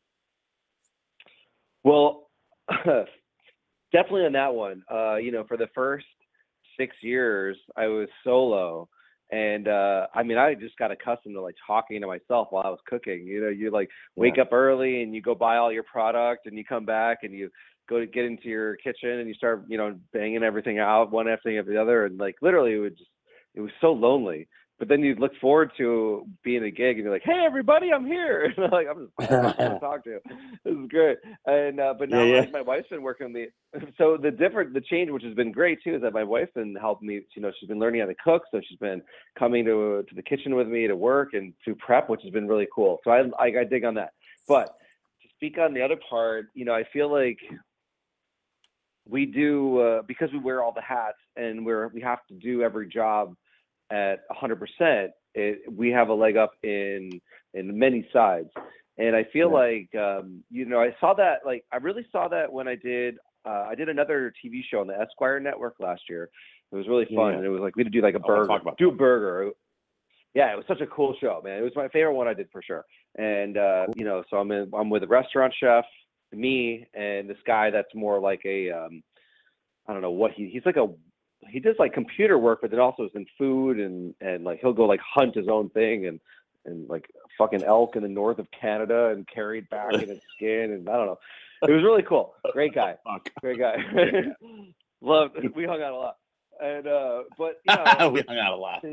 Well, definitely on that one. Uh, you know, for the first six years, I was solo. And uh, I mean, I just got accustomed to like talking to myself while I was cooking. You know, you like wake Yeah. up early and you go buy all your product and you come back and you go to get into your kitchen and you start, you know, banging everything out one after the other. And like literally it would just, it was so lonely. But then you'd look forward to being a gig and you're like, hey, everybody, I'm here. And I'm like, I'm just I'm to talk to. This is great. And, uh, but now Yeah, yeah. like, my wife's been working on the, so the different, the change, which has been great too, is that my wife's been helping me, you know, she's been learning how to cook. So she's been coming to, to the kitchen with me to work and to prep, which has been really cool. So I, I, I dig on that. But to speak on the other part, you know, I feel like we do uh, because we wear all the hats and we're we have to do every job at one hundred percent. It, we have a leg up in in many sides, and I feel Yeah. like um, you know I saw that like I really saw that when I did uh, I did another T V show on the Esquire network last year. It was really fun, Yeah. and it was like we had to do like a I wanna burger, talk about do a burger. Yeah, it was such a cool show, man. It was my favorite one I did for sure. And uh, you know, so I'm in, I'm with a restaurant chef, me, and this guy that's more like a um, I don't know what he he's like a he does like computer work, but then also is in food and and like he'll go like hunt his own thing and and like fucking elk in the north of Canada and carry it back in its skin and I don't know. It was really cool. Great guy. Fuck. Great guy. Loved. We hung out a lot. And uh, but you know, we hung out a lot.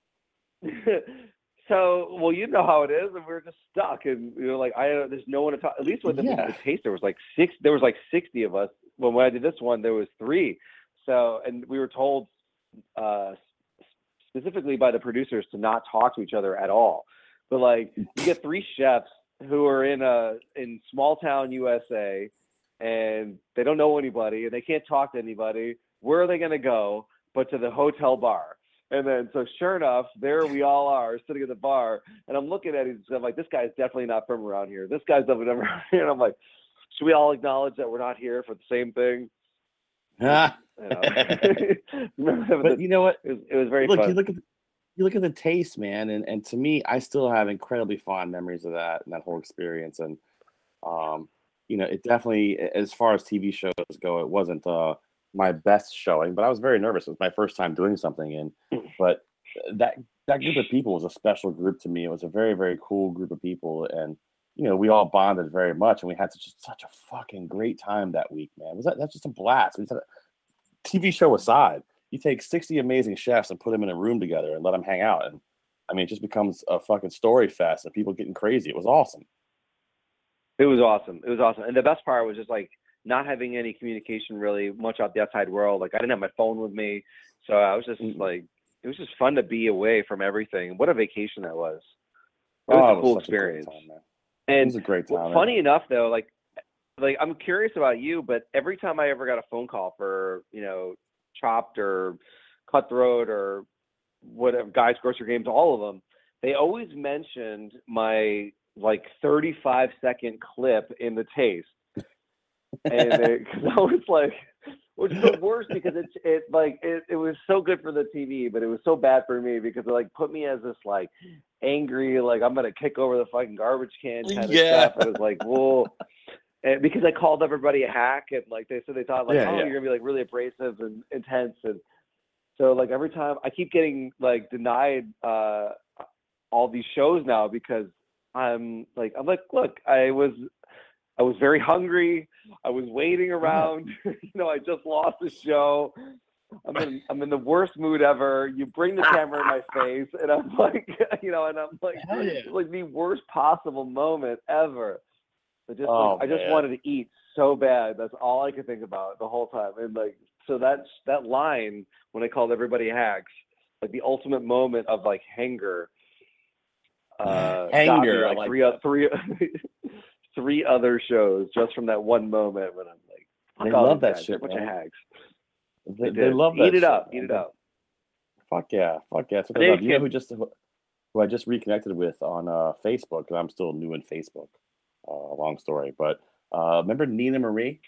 so well, you know how it is, and we were just stuck, and you know, like I there's no one to talk. At least with the, Yeah. the taste, there was like six. There was like sixty of us. When when I did this one, there was three. So, and we were told uh, specifically by the producers to not talk to each other at all. But like, you get three chefs who are in a in small town U S A, and they don't know anybody, and they can't talk to anybody. Where are they going to go but to the hotel bar? And then, so sure enough, there we all are sitting at the bar, and I'm looking at it, and I'm like, this guy's definitely not from around here. This guy's definitely not around here. And I'm like, should we all acknowledge that we're not here for the same thing? You know? Remember But the- you know what? it was, it was very Look, fun. you look at the, you look at the taste, man, and, and to me, I still have incredibly fond memories of that and that whole experience. And um, you know, it definitely, as far as T V shows go, it wasn't uh my best showing, but I was very nervous. It was my first time doing something, and but that that group of people was a special group to me. It was a very very cool group of people, and you know, we all bonded very much, and we had such such a fucking great time that week, man. Was that that's just a blast? We just had a, T V show aside, you take sixty amazing chefs and put them in a room together and let them hang out, and I mean, it just becomes a fucking story fest and people getting crazy. It was awesome. It was awesome. It was awesome. And the best part was just like not having any communication really much out the outside world. Like I didn't have my phone with me. So I was just Mm-mm. like, it was just fun to be away from everything. What a vacation that was. It Oh, was it a cool such a great experience. time, man. It And was a great time. funny man. enough though, like, like I'm curious about you, but every time I ever got a phone call for, you know, Chopped or Cutthroat or whatever, Guys Grocery Games, all of them, they always mentioned my like thirty-five second clip in the taste. And because I was like, which is the worst because it's it like it, it was so good for the T V, but it was so bad for me because it like put me as this like angry, like I'm gonna kick over the fucking garbage can kind of Yeah. stuff. It was like, whoa. And because I called everybody a hack, and like they said they thought like, Yeah, oh, yeah. you're gonna be like really abrasive and intense, and so like every time I keep getting like denied uh, all these shows now because I'm like I'm like look, I was I was very hungry, I was waiting around, you know, I just lost the show. I'm in I'm in the worst mood ever. You bring the camera in my face, and I'm like, you know, and I'm like, Hell yeah. it's like the worst possible moment ever. I just Oh, like, I just man. wanted to eat so bad. That's all I could think about the whole time. And like so that's that line when I called everybody hacks, like the ultimate moment of like hanger. Uh, got me, Hanger, I like, like three, o- three, three other shows just from that one moment when I'm like, fuck They all love these that guys, shit, they're a bunch man. of hags. They, They they did. love that Eat it shit, up, man. eat it up. Fuck yeah, fuck yeah. That's what They they love. You know can- who just who I just reconnected with on uh, Facebook because I'm still new in Facebook. Uh, long story, but uh, remember Nina Marie?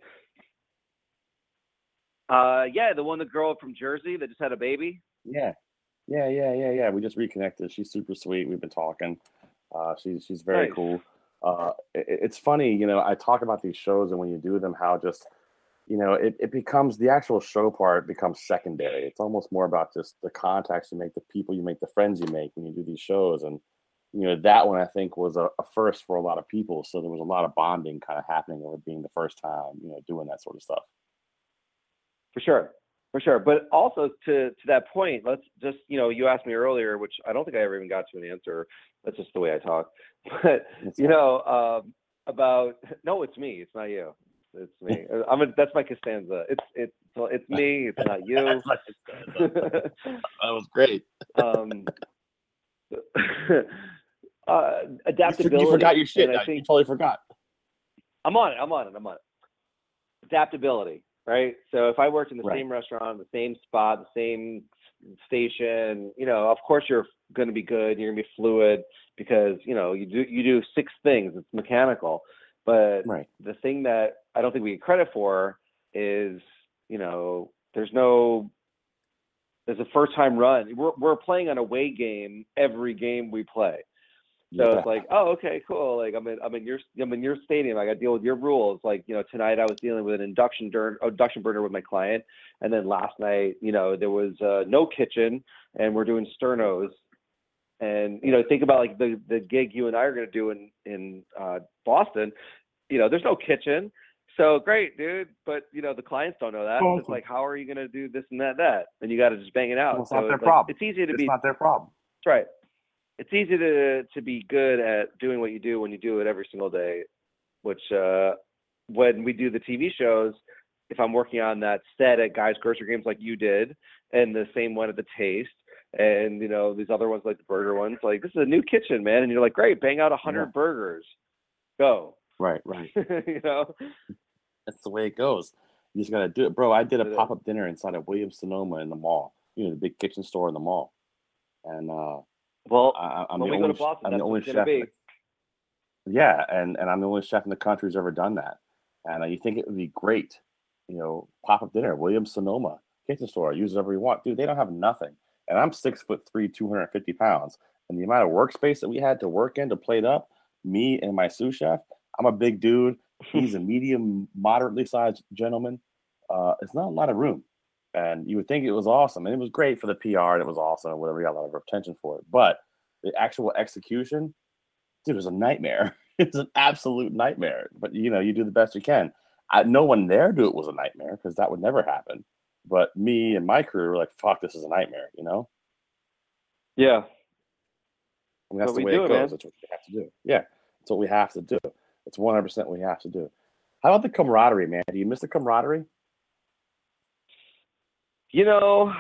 Uh, yeah, the one, the girl from Jersey that just had a baby. Yeah, yeah, yeah, yeah, yeah. We just reconnected. She's super sweet. We've been talking. Uh, she's she's very Nice. cool. Uh, it, it's funny, you know. I talk about these shows, and when you do them, how just you know, it, it becomes the actual show part becomes secondary. It's almost more about just the contacts you make, the people you make, the friends you make when you do these shows. And you know, that one I think was a, a first for a lot of people. So there was a lot of bonding kind of happening over being the first time, you know, doing that sort of stuff. For sure, for sure. But also to to that point, let's just, you know, you asked me earlier, which I don't think I ever even got to an answer. That's just the way I talk. But It's you know, um, about no, it's me. It's not you. It's me. I'm a, that's my Costanza. It's it's so it's me. It's not you. That was great. um, uh, adaptability. You forgot your shit. and I now. think You totally forgot. I'm on it. I'm on it. I'm on it. Adaptability, right? So if I worked in the Right. same restaurant, the same spot, the same station, you know, of course you're going to be good. You're going to be fluid because, you know, you do you do six things. It's mechanical. But Right. the thing that I don't think we get credit for is, you know, there's no there's a first time run. We're we're playing an away game every game we play. So Yeah. it's like, oh, okay, cool. Like I'm in, I'm in your, I'm in your stadium. I got to deal with your rules. Like, you know, tonight I was dealing with an induction burner, induction burner with my client, and then last night, you know, there was uh, no kitchen, and we're doing sternos. And you know, think about like the the gig you and I are going to do in in uh, Boston. You know, there's no kitchen, so great, dude. But you know, the clients don't know that. So it's like, how are you going to do this and that, that? And you got to just bang it out. Well, it's so not their it's, like, problem. it's easy to It's be. not their problem. That's right. It's easy to to be good at doing what you do when you do it every single day, which uh, when we do the T V shows, if I'm working on that set at Guys Grocery Games like you did, and the same one at the Taste, and you know these other ones like the burger ones, like this is a new kitchen, man, and you're like, great, bang out a hundred Yeah. burgers, go. Right, right. You know, That's the way it goes. You just gotta do it, bro. I did a It is. pop up dinner inside of Williams Sonoma in the mall. You know, the big kitchen store in the mall. And uh, well, I, I'm when the we only, go to Boston, I'm that's the what only it's gonna chef. be. in the- yeah, and and I'm the only chef in the country who's ever done that. And uh, you think it would be great, you know, pop up dinner, Williams Sonoma kitchen store. Use it whatever you want, dude. They don't have nothing. And I'm six foot three, two hundred fifty pounds, and the amount of workspace that we had to work in to plate up, me and my sous chef. I'm a big dude. He's a medium, moderately sized gentleman. Uh, it's not a lot of room. And you would think it was awesome. And it was great for the P R and it was awesome and whatever. We got a lot of attention for it. But the actual execution, dude, it was a nightmare. It's an absolute nightmare. But, you know, you do the best you can. I, no one there knew it was a nightmare because that would never happen. But me and my crew were like, fuck, this is a nightmare, you know? Yeah. I mean, that's But the we way do it it, goes. man. That's what we have to do. Yeah, that's what we have to do. It's one hundred percent what we have to do. How about the camaraderie, man? Do you miss the camaraderie? You know,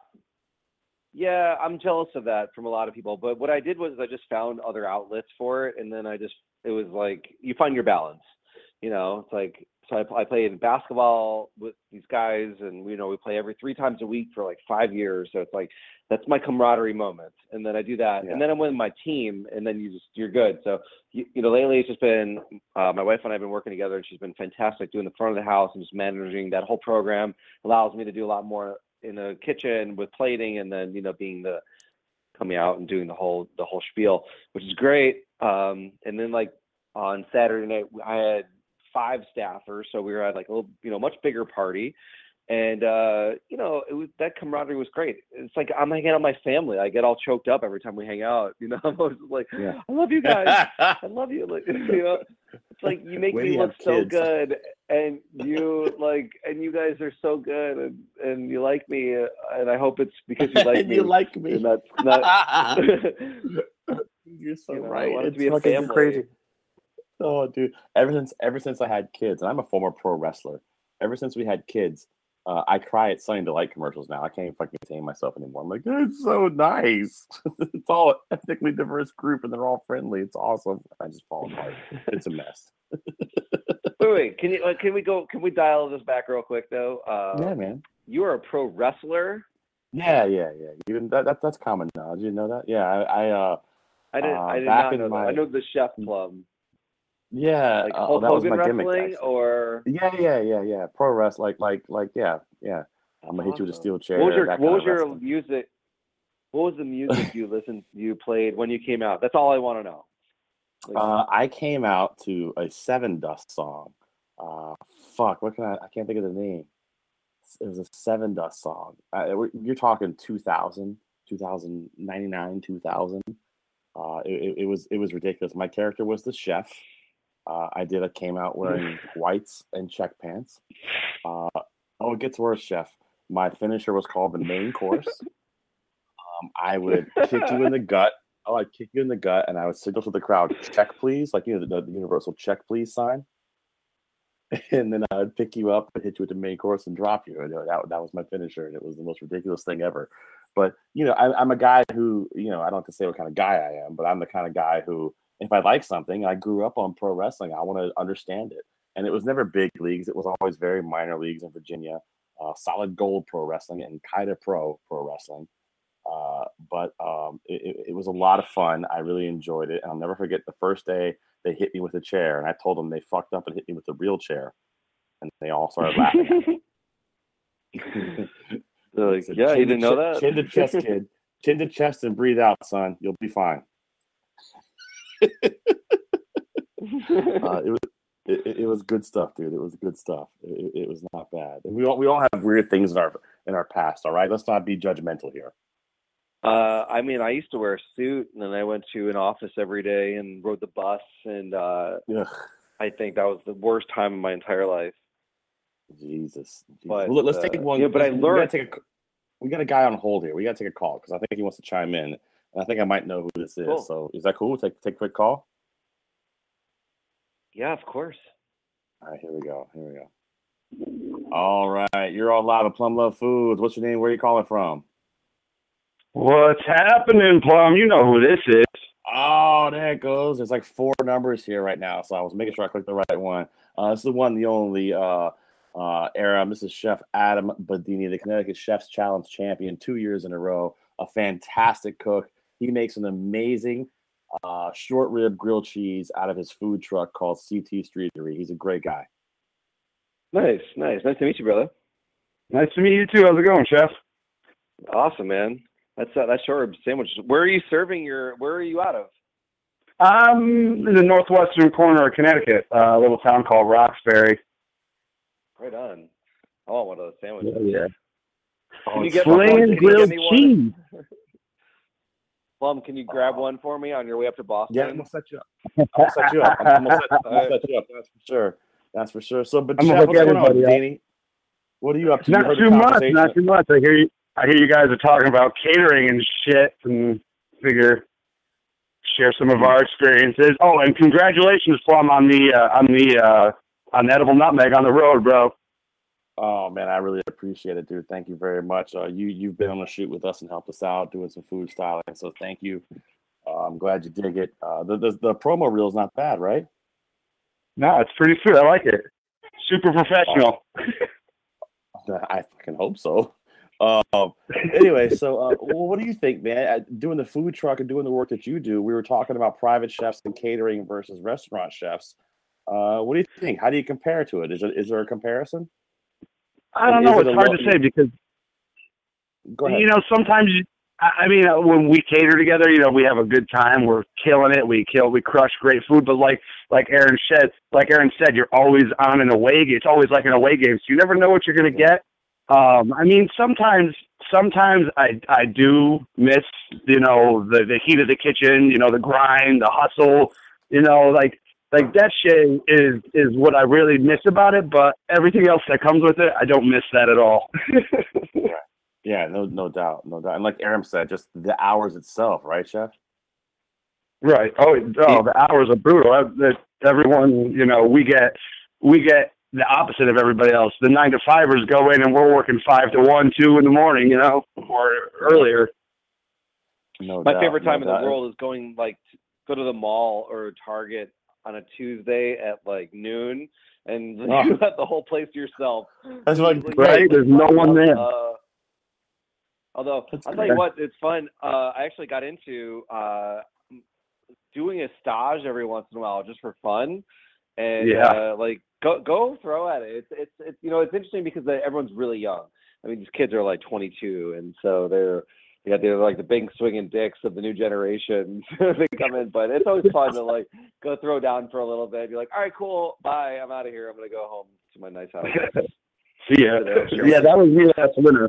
yeah, I'm jealous of that from a lot of people. But what I did was I just found other outlets for it, and then I just it was like you find your balance. You know, it's like so I, I played basketball with these guys, and you know we play every three times a week for like five years. So it's like that's my camaraderie moment, and then I do that, Yeah. and then I'm with my team, and then you just you're good. So you, you know lately it's just been uh, my wife and I have been working together, and she's been fantastic doing the front of the house and just managing that whole program. Allows me to do a lot more in the kitchen with plating, and then you know being the coming out and doing the whole the whole spiel, which is great. Um, and then like on Saturday night I had five staffers, so we were at like a little you know much bigger party, and uh, you know it was that camaraderie was great. It's like I'm hanging out with my family. I get all choked up every time we hang out. You know, I'm always like, Yeah. I love you guys. I love you. Like, you know, it's like you make When me you look have so kids. good, and you like, and you guys are so good, and, and you like me, uh, and I hope it's because you like And me. you like me. And that's not. You're so You know, I right. want it to It's be a fucking family. crazy. Oh, dude. Ever since ever since I had kids, and I'm a former pro wrestler. Ever since we had kids, uh, I cry at Sunny Delight commercials now. I can't even fucking contain myself anymore. I'm like, it's so nice. It's all an ethnically diverse group, and they're all friendly. It's awesome. I just fall apart. It's a mess. Wait, wait. Can you? Uh, can we go? Can we dial this back real quick though? Uh, Yeah, man. You are a pro wrestler. Yeah, yeah, yeah. You, that, that that's common knowledge. You know that? Yeah, I, I uh, I didn't. Uh, I did back not in know my- that. I know the Chef Plum. yeah. Like uh, Hulk that was Hogan my gimmick. wrestling, actually. or Yeah, yeah, yeah, yeah. Pro wrestling, like, like, like, yeah, yeah. I'm gonna hit you with a Awesome. steel chair. What was your that What kind was of your wrestling. music? What was the music you listened, you played when you came out? That's all I want to know. Like, Uh, I came out to a Seven Dust song. Uh, fuck, what can I? I can't think of the name. It was a Seven Dust song. Uh, we're- you're talking two thousand, two thousand ninety-nine, two thousand. Uh, it, it, it was it was ridiculous. My character was the chef. Uh, I did. I came out wearing whites and check pants. Uh, oh, it gets worse, chef. My finisher was called the main course. Um, I would kick you in the gut. Oh, I'd kick you in the gut, and I would signal to the crowd, "Check, please!" Like you know, the, the universal "check, please" sign. And then I would pick you up and hit you with the main course and drop you. And that that was my finisher, and it was the most ridiculous thing ever. But you know, I, I'm a guy who, you know, I don't have to say what kind of guy I am, but I'm the kind of guy who, if I like something, I grew up on pro wrestling. I want to understand it. and it was never big leagues. It was always very minor leagues in Virginia. Uh, Solid Gold Pro Wrestling and Kaida Pro Pro Wrestling. Uh, but um, it, it was a lot of fun. I really enjoyed it. And I'll never forget the first day they hit me with a chair, and I told them they fucked up and hit me with a real chair, and they all started laughing. They're like, yeah, you didn't know that? Chin to chest, kid. Chin to chest and breathe out, son. You'll be fine. uh, it was it, it was good stuff, dude. It was good stuff. It, it was not bad. And we all we all have weird things in our in our past. All right, let's not be judgmental here. Uh, I mean, I used to wear a suit, and then I went to an office every day and rode the bus, and uh, I think that was the worst time of my entire life. Jesus. Jesus. But, well, let's uh, take one. Yeah, but I we learned. Gotta take a, we got a guy on hold here. We got to take a call because I think he wants to chime in. And I think I might know who this is. Cool. So is that cool? Take take a quick call. Yeah, of course. All right, here we go. Here we go. All right, you're on live at Plum Love Foods. What's your name? Where are you calling from? What's happening, Plum? You know who this is. Oh, there it goes. There's like four numbers here right now, so I was making sure I clicked the right one. Uh, this is the one, the only uh, uh, Aram. This is Chef Adam Badini, the Connecticut Chef's Challenge champion, two years in a row. A fantastic cook. He makes an amazing uh, short rib grilled cheese out of his food truck called C T Streetery. He's a great guy. Nice, nice. Nice to meet you, brother. Nice to meet you, too. How's it going, Chef? Awesome, man. That's uh, that short rib sandwich. Where are you serving your, where are you out of? I'm in the northwestern corner of Connecticut, uh, a little town called Roxbury. Right on. I want one of those sandwiches. Yeah. yeah. Can you get plain grilled cheese. Plum, can you grab one for me on your way up to Boston? Yeah, I'm gonna set you up. I'll set you up. I'm, I'm, gonna, set, I'm gonna set you up. That's for sure. That's for sure. So, but I'm Chef, what's going on, up. Danny? What are you up to? Not too much. Not too much. I hear you. I hear you guys are talking about catering and shit, and figure share some of our experiences. Oh, and congratulations, Plum, on the uh, on the uh, on the edible nutmeg on the road, bro. Oh man, I really appreciate it, dude. Thank you very much. Uh, you you've been on the shoot with us and helped us out doing some food styling, so thank you. Uh, I'm glad you dig it. Uh, the, the the promo reel is not bad, right? No, it's pretty sweet. I like it. Super professional. Uh, I fucking hope so. Um, anyway, so uh, well, what do you think, man? Uh, doing the food truck and doing the work that you do, we were talking about private chefs and catering versus restaurant chefs. Uh, what do you think? How do you compare to it? Is it is there a comparison? I don't Is know. it It's a hard lo- to say because, Go ahead. you know, sometimes, you, I I mean, uh, when we cater together, you know, we have a good time. We're killing it. We kill, we crush great food. But like, like Aaron said, like Aaron said, you're always on an away game. It's always like an away game. So you never know what you're going to get. Um, I mean, sometimes, sometimes I, I do miss, you know, the, the heat of the kitchen, you know, the grind, the hustle, you know, like, like that shit is, is what I really miss about it. But everything else that comes with it, I don't miss that at all. Right. Yeah, no, no doubt, no doubt. And like Aaron said, just the hours itself, right, Chef? Right. Oh, oh, the hours are brutal. I- that- Everyone, you know, we get, we get the opposite of everybody else. The nine to fivers go in and we're working five to one, two in the morning, you know, or earlier. No My doubt, favorite time no in the doubt. world is going like t- go to the mall or Target on a Tuesday at like noon, and Oh. you have the whole place to yourself. That's like Like, Right? yeah, There's no one there. Uh, although That's I'll tell great. you what, it's fun. Uh, I actually got into uh, doing a stage every once in a while just for fun, and Yeah. uh, like go go throw at it. It's it's it's you know it's interesting because they, everyone's really young. I mean, these kids are like twenty-two, and so they're yeah they're like the big swinging dicks of the new generation. They come in, but it's always fun to like go throw down for a little bit. You're like, all right, cool, bye, I'm out of here. I'm gonna go home to my nice house. See ya. Yeah, that was me last winter.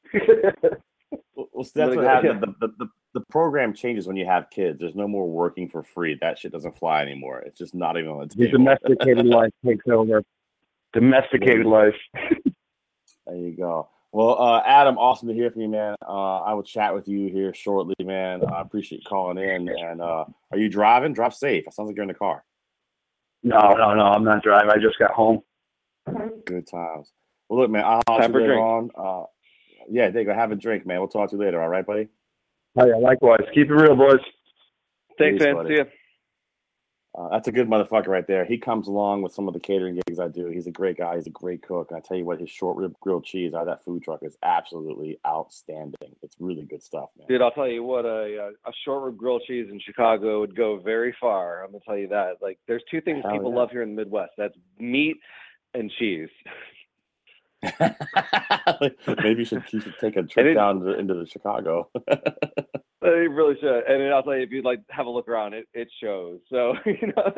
Well, well, so that's I'm what gonna go- happens. The, the, the, the program changes when you have kids. There's no more working for free. That shit doesn't fly anymore. It's just not even on the The table. domesticated life takes over. Domesticated life. There you go. Well, uh, Adam, awesome to hear from you, man. Uh, I will chat with you here shortly, man. I appreciate you calling in. And uh, are you driving? Drive safe. It sounds like you're in the car. No, no, no, I'm not driving. I just got home. Good times. Well, look, man, I'll talk to Time you for a later drink. on. Uh, yeah, there you go. Have a drink, man. We'll talk to you later. All right, buddy? Oh, yeah, likewise. Keep it real, boys. Thanks, Peace, man. buddy. See ya. Uh, that's a good motherfucker right there. He comes along with some of the catering gigs I do. He's a great guy. He's a great cook. And I tell you what, his short rib grilled cheese out of that food truck is absolutely outstanding. It's really good stuff, man. Dude, I'll tell you what, a a short rib grilled cheese in Chicago would go very far. I'm gonna tell you that. Like, there's two things Hell people yeah. love here in the Midwest. That's meat and cheese. Maybe you should, you should take a trip it, down to, into the Chicago. They really should. And then I'll tell you, if you like have a look around, it it shows. So you know,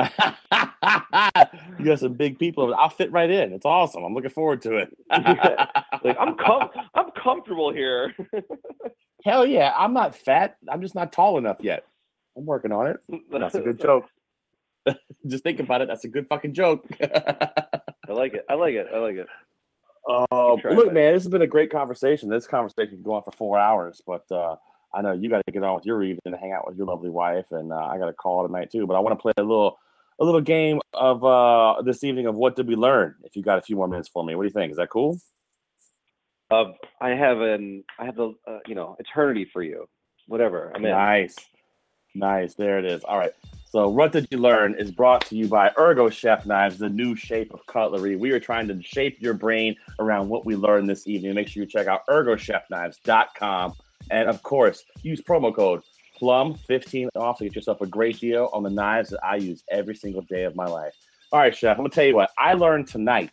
you got some big people. I'll fit right in. It's awesome. I'm looking forward to it. yeah. Like I'm com- I'm comfortable here. Hell yeah! I'm not fat. I'm just not tall enough yet. I'm working on it. That's a good joke. Just think about it. That's a good fucking joke. I like it. I like it. I like it. Uh, look, that. man, this has been a great conversation. This conversation can go on for four hours, but uh, I know you got to get on with your evening and hang out with your lovely wife, and uh, I got a call tonight too. But I want to play a little, a little game of uh, this evening of what did we learn? If you got a few more minutes for me, what do you think? Is that cool? Uh, I have an, I have the, uh, you know, eternity for you. Whatever. I'm in. Nice, nice. There it is. All right. So, What Did You Learn is brought to you by Ergo Chef Knives, the new shape of cutlery. We are trying to shape your brain around what we learned this evening. Make sure you check out ergo chef knives dot com. And, of course, use promo code plum fifteen off to get yourself a great deal on the knives that I use every single day of my life. All right, Chef, I'm going to tell you what. I learned tonight,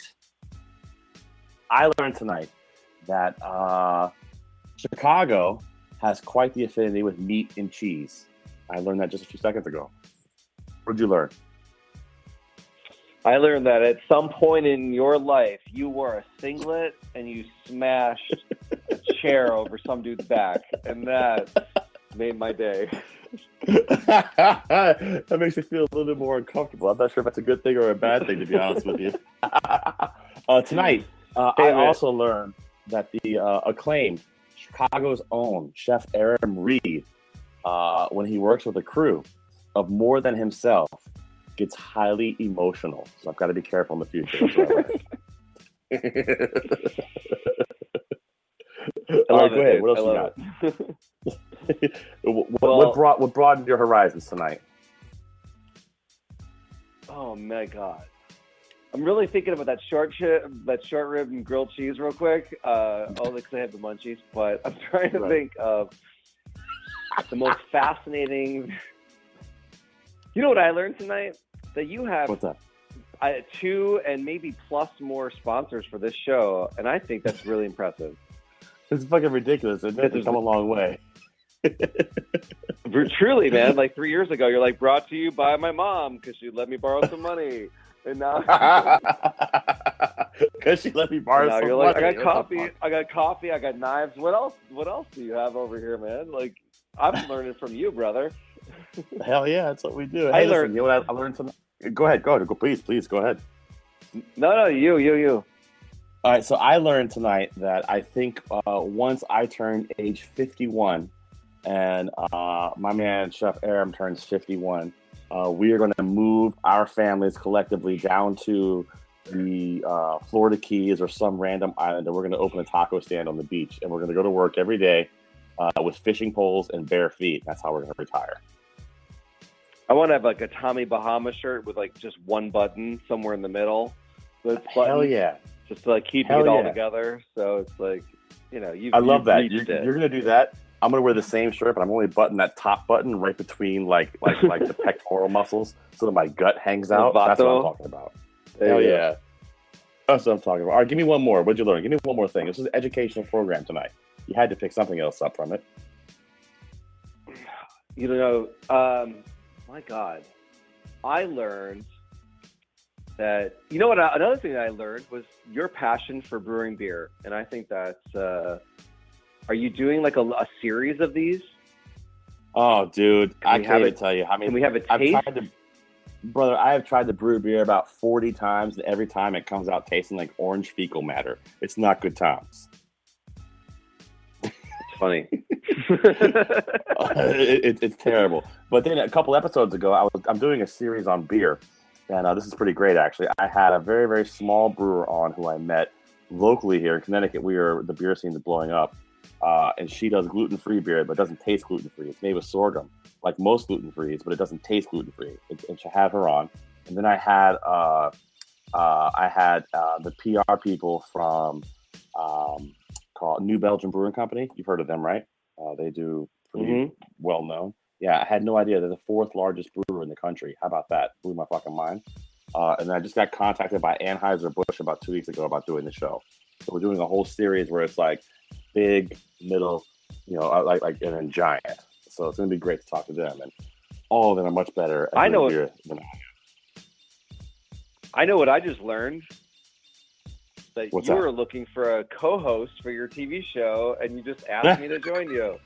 I learned tonight that uh, Chicago has quite the affinity with meat and cheese. I learned that just a few seconds ago. What did you learn? I learned that at some point in your life, you wore a singlet and you smashed a chair over some dude's back, and that made my day. That makes me feel a little bit more uncomfortable. I'm not sure if that's a good thing or a bad thing, to be honest with you. uh, tonight, uh, hey, I man. also learned that the uh, acclaimed Chicago's own Chef Aaron Reed, uh, when he works with a crew of more than himself, gets highly emotional. So I've got to be careful in the future. All right, go ahead. What else you got? what, well, what brought what broadened your horizons tonight? Oh my God, I'm really thinking about that short chi- that short rib and grilled cheese real quick. Uh, only because I have the munchies, but I'm trying to right. think of the most fascinating. You know what I learned tonight? That you have What's that? I, two and maybe plus more sponsors for this show, and I think that's really impressive. It's fucking ridiculous. It has come a long way. Truly, man. Like three years ago, you're like, brought to you by my mom because she let me borrow some money, and now because she let me borrow now some you're money. Like, I got coffee. I got coffee. I got knives. What else? What else do you have over here, man? Like, I'm learning from you, brother. Hell yeah, that's what we do. Hey, I listen, learned. You know what I, I learned some. Go ahead, go ahead, go. Please, please, go ahead. No, no, you, you, you. All right, so I learned tonight that I think uh, once I turn age fifty-one, and uh, my man Chef Aram turns fifty-one, uh, we are going to move our families collectively down to the uh, Florida Keys or some random island, and we're going to open a taco stand on the beach, and we're going to go to work every day uh, with fishing poles and bare feet. That's how we're going to retire. I want to have like a Tommy Bahama shirt with like just one button somewhere in the middle. So it's Hell buttons, yeah. Just to like keep Hell it all yeah. together. So it's like, you know, you I love you've that. You're, reached it. you're going to do that. I'm going to wear the same shirt, but I'm only button that top button right between like like like the pectoral muscles so that my gut hangs out. That's what I'm talking about. Hell yeah. yeah. That's what I'm talking about. All right, give me one more. What'd you learn? Give me one more thing. This is an educational program tonight. You had to pick something else up from it. You know, um, my God. I learned that, you know what, another thing that I learned was your passion for brewing beer. And I think that's, uh, are you doing like a, a series of these? Oh, dude, Can I we can't have even a- tell you how many. Can we have a I've taste? tried to, brother, I have tried to brew beer about forty times, and every time it comes out tasting like orange fecal matter. It's not good times. Funny. it, it, it's terrible. But then a couple episodes ago, I was I'm doing a series on beer, and uh, this is pretty great actually. I had a very very small brewer on who I met locally here in Connecticut. We were the beer scene is blowing up, uh, and she does gluten-free beer, but it doesn't taste gluten-free. It's made with sorghum, like most gluten-frees, but it doesn't taste gluten-free. And, and she had her on, and then I had uh, uh, I had uh, the P R people from um, called New Belgium Brewing Company. You've heard of them, right? Uh, they do pretty Mhm. well known. Yeah, I had no idea they're the fourth largest brewer in the country. How about that? Blew my fucking mind. Uh, and I just got contacted by Anheuser-Busch about two weeks ago about doing the show. So we're doing a whole series where it's like big, middle, you know, like like and then giant. So it's gonna be great to talk to them, and all of them are much better at I know doing it- beer than I am. I know what I just learned. That What's you that? were looking for a co-host for your T V show, and you just asked me to join you.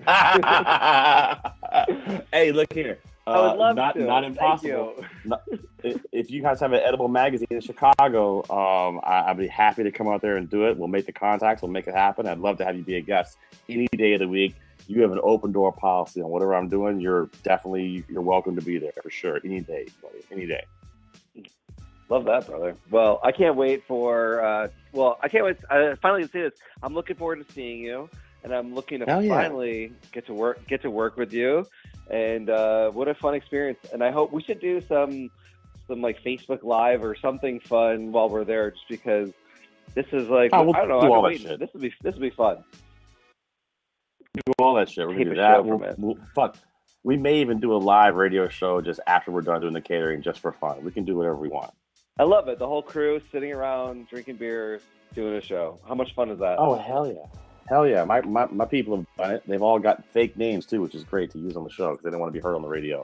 Hey, look here. Uh, I would love not, to. Not Thank impossible. you. Not- if, if you guys have an edible magazine in Chicago, um, I, I'd be happy to come out there and do it. We'll make the contacts. We'll make it happen. I'd love to have you be a guest any day of the week. You have an open door policy on whatever I'm doing. You're definitely you're welcome to be there for sure. Any day, buddy. Any day. Love that, brother. Well, I can't wait for. Uh, well, I can't wait. I finally can say this. I'm looking forward to seeing you, and I'm looking to Hell yeah. finally get to work. Get to work with you, and uh, what a fun experience. And I hope we should do some, some like Facebook Live or something fun while we're there, just because this is like Oh, we'll I don't know. do I've all been that waiting. shit. This would be this would be fun. Do all that shit. We're gonna Tape do a that. show We'll, from it. we'll, fuck. We may even do a live radio show just after we're done doing the catering, just for fun. We can do whatever we want. I love it. The whole crew sitting around drinking beer, doing a show. How much fun is that? Oh hell yeah, hell yeah! My, my my people have done it. They've all got fake names too, which is great to use on the show because they don't want to be heard on the radio.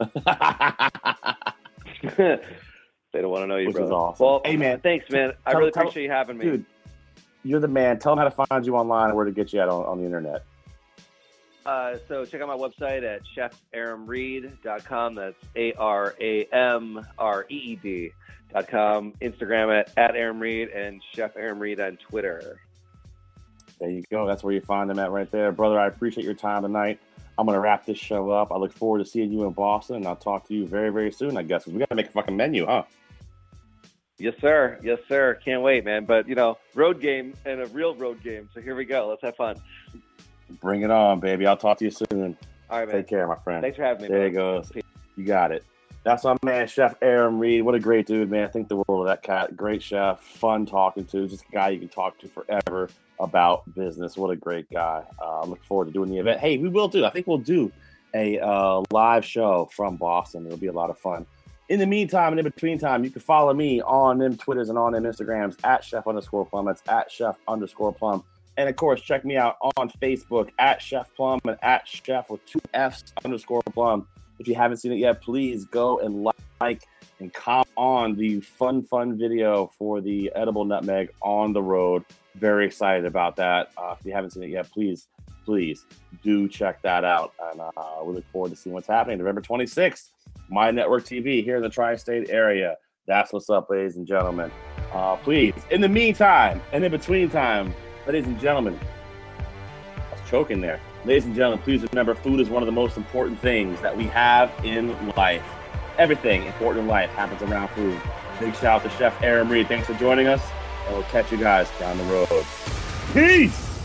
They don't want to know you, Which bro. is awesome. Well, Hey, man. thanks, man. I Tell- really tell- appreciate you having me. Dude, you're the man. Tell them how to find you online and where to get you at on, on the internet. Uh, so check out my website at chef aram reed dot com. That's A R A M R E E D dot com. Instagram at, at Aram Reed and Chef Aram Reed on Twitter. There you go. That's where you find them at right there. Brother, I appreciate your time tonight. I'm going to wrap this show up. I look forward to seeing you in Boston, and I'll talk to you very, very soon, I guess. 'Cause we got to make a fucking menu, huh? Yes, sir. Yes, sir. Can't wait, man. But, you know, road game and a real road game. So here we go. Let's have fun. Bring it on, baby. I'll talk to you soon. All right, man. Take care, my friend. Thanks for having me. There man. you go. You got it. That's my man, Chef Aram Reed. What a great dude, man. I think the world of that cat. Great chef. Fun talking to. Just a guy you can talk to forever about business. What a great guy. Uh, I'm looking forward to doing the event. Hey, we will do. I think we'll do a uh, live show from Boston. It'll be a lot of fun. In the meantime and in between time, you can follow me on them Twitters and on them Instagrams at Chef underscore Plum. That's at Chef underscore Plum. And, of course, check me out on Facebook at Chef Plum and at Chef with two F's underscore Plum. If you haven't seen it yet, please go and like and comment on the fun, fun video for the edible nutmeg on the road. Very excited about that. Uh, if you haven't seen it yet, please, please do check that out. And uh, we look forward to seeing what's happening November twenty-sixth. My Network T V here in the tri-state area. That's what's up, ladies and gentlemen. Uh, please, in the meantime and in between time, ladies and gentlemen, I was choking there. Ladies and gentlemen, please remember food is one of the most important things that we have in life. Everything important in life happens around food. Big shout out to Chef Aram Reed. Thanks for joining us, and we'll catch you guys down the road. Peace!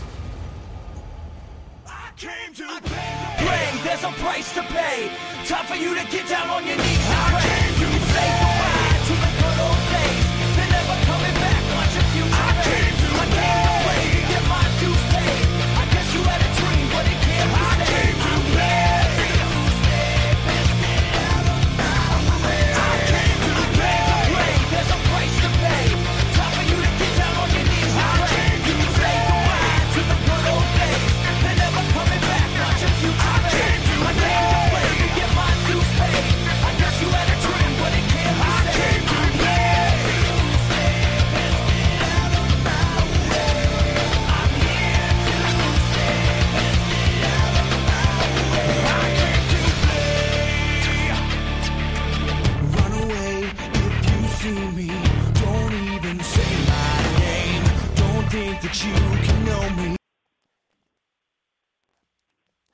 Pray, there's a price to pay. Time for you to get down on your knees and pray. You can say goodbye to the good old days. They're never coming back. Watch your future fade. I came to pray to get my dues paid. I guess you had a dream, but it can't be saved. I came to pray. There's a price to pay. Time for you to get down on your knees and pray. You can say goodbye to the good old days. They're never coming back. Watch your future fade. I came to pray to get my dues paid. I guess you had a dream, but it can't be saved. I came to run away if you see me. Don't even say my name. Don't think that you can know me.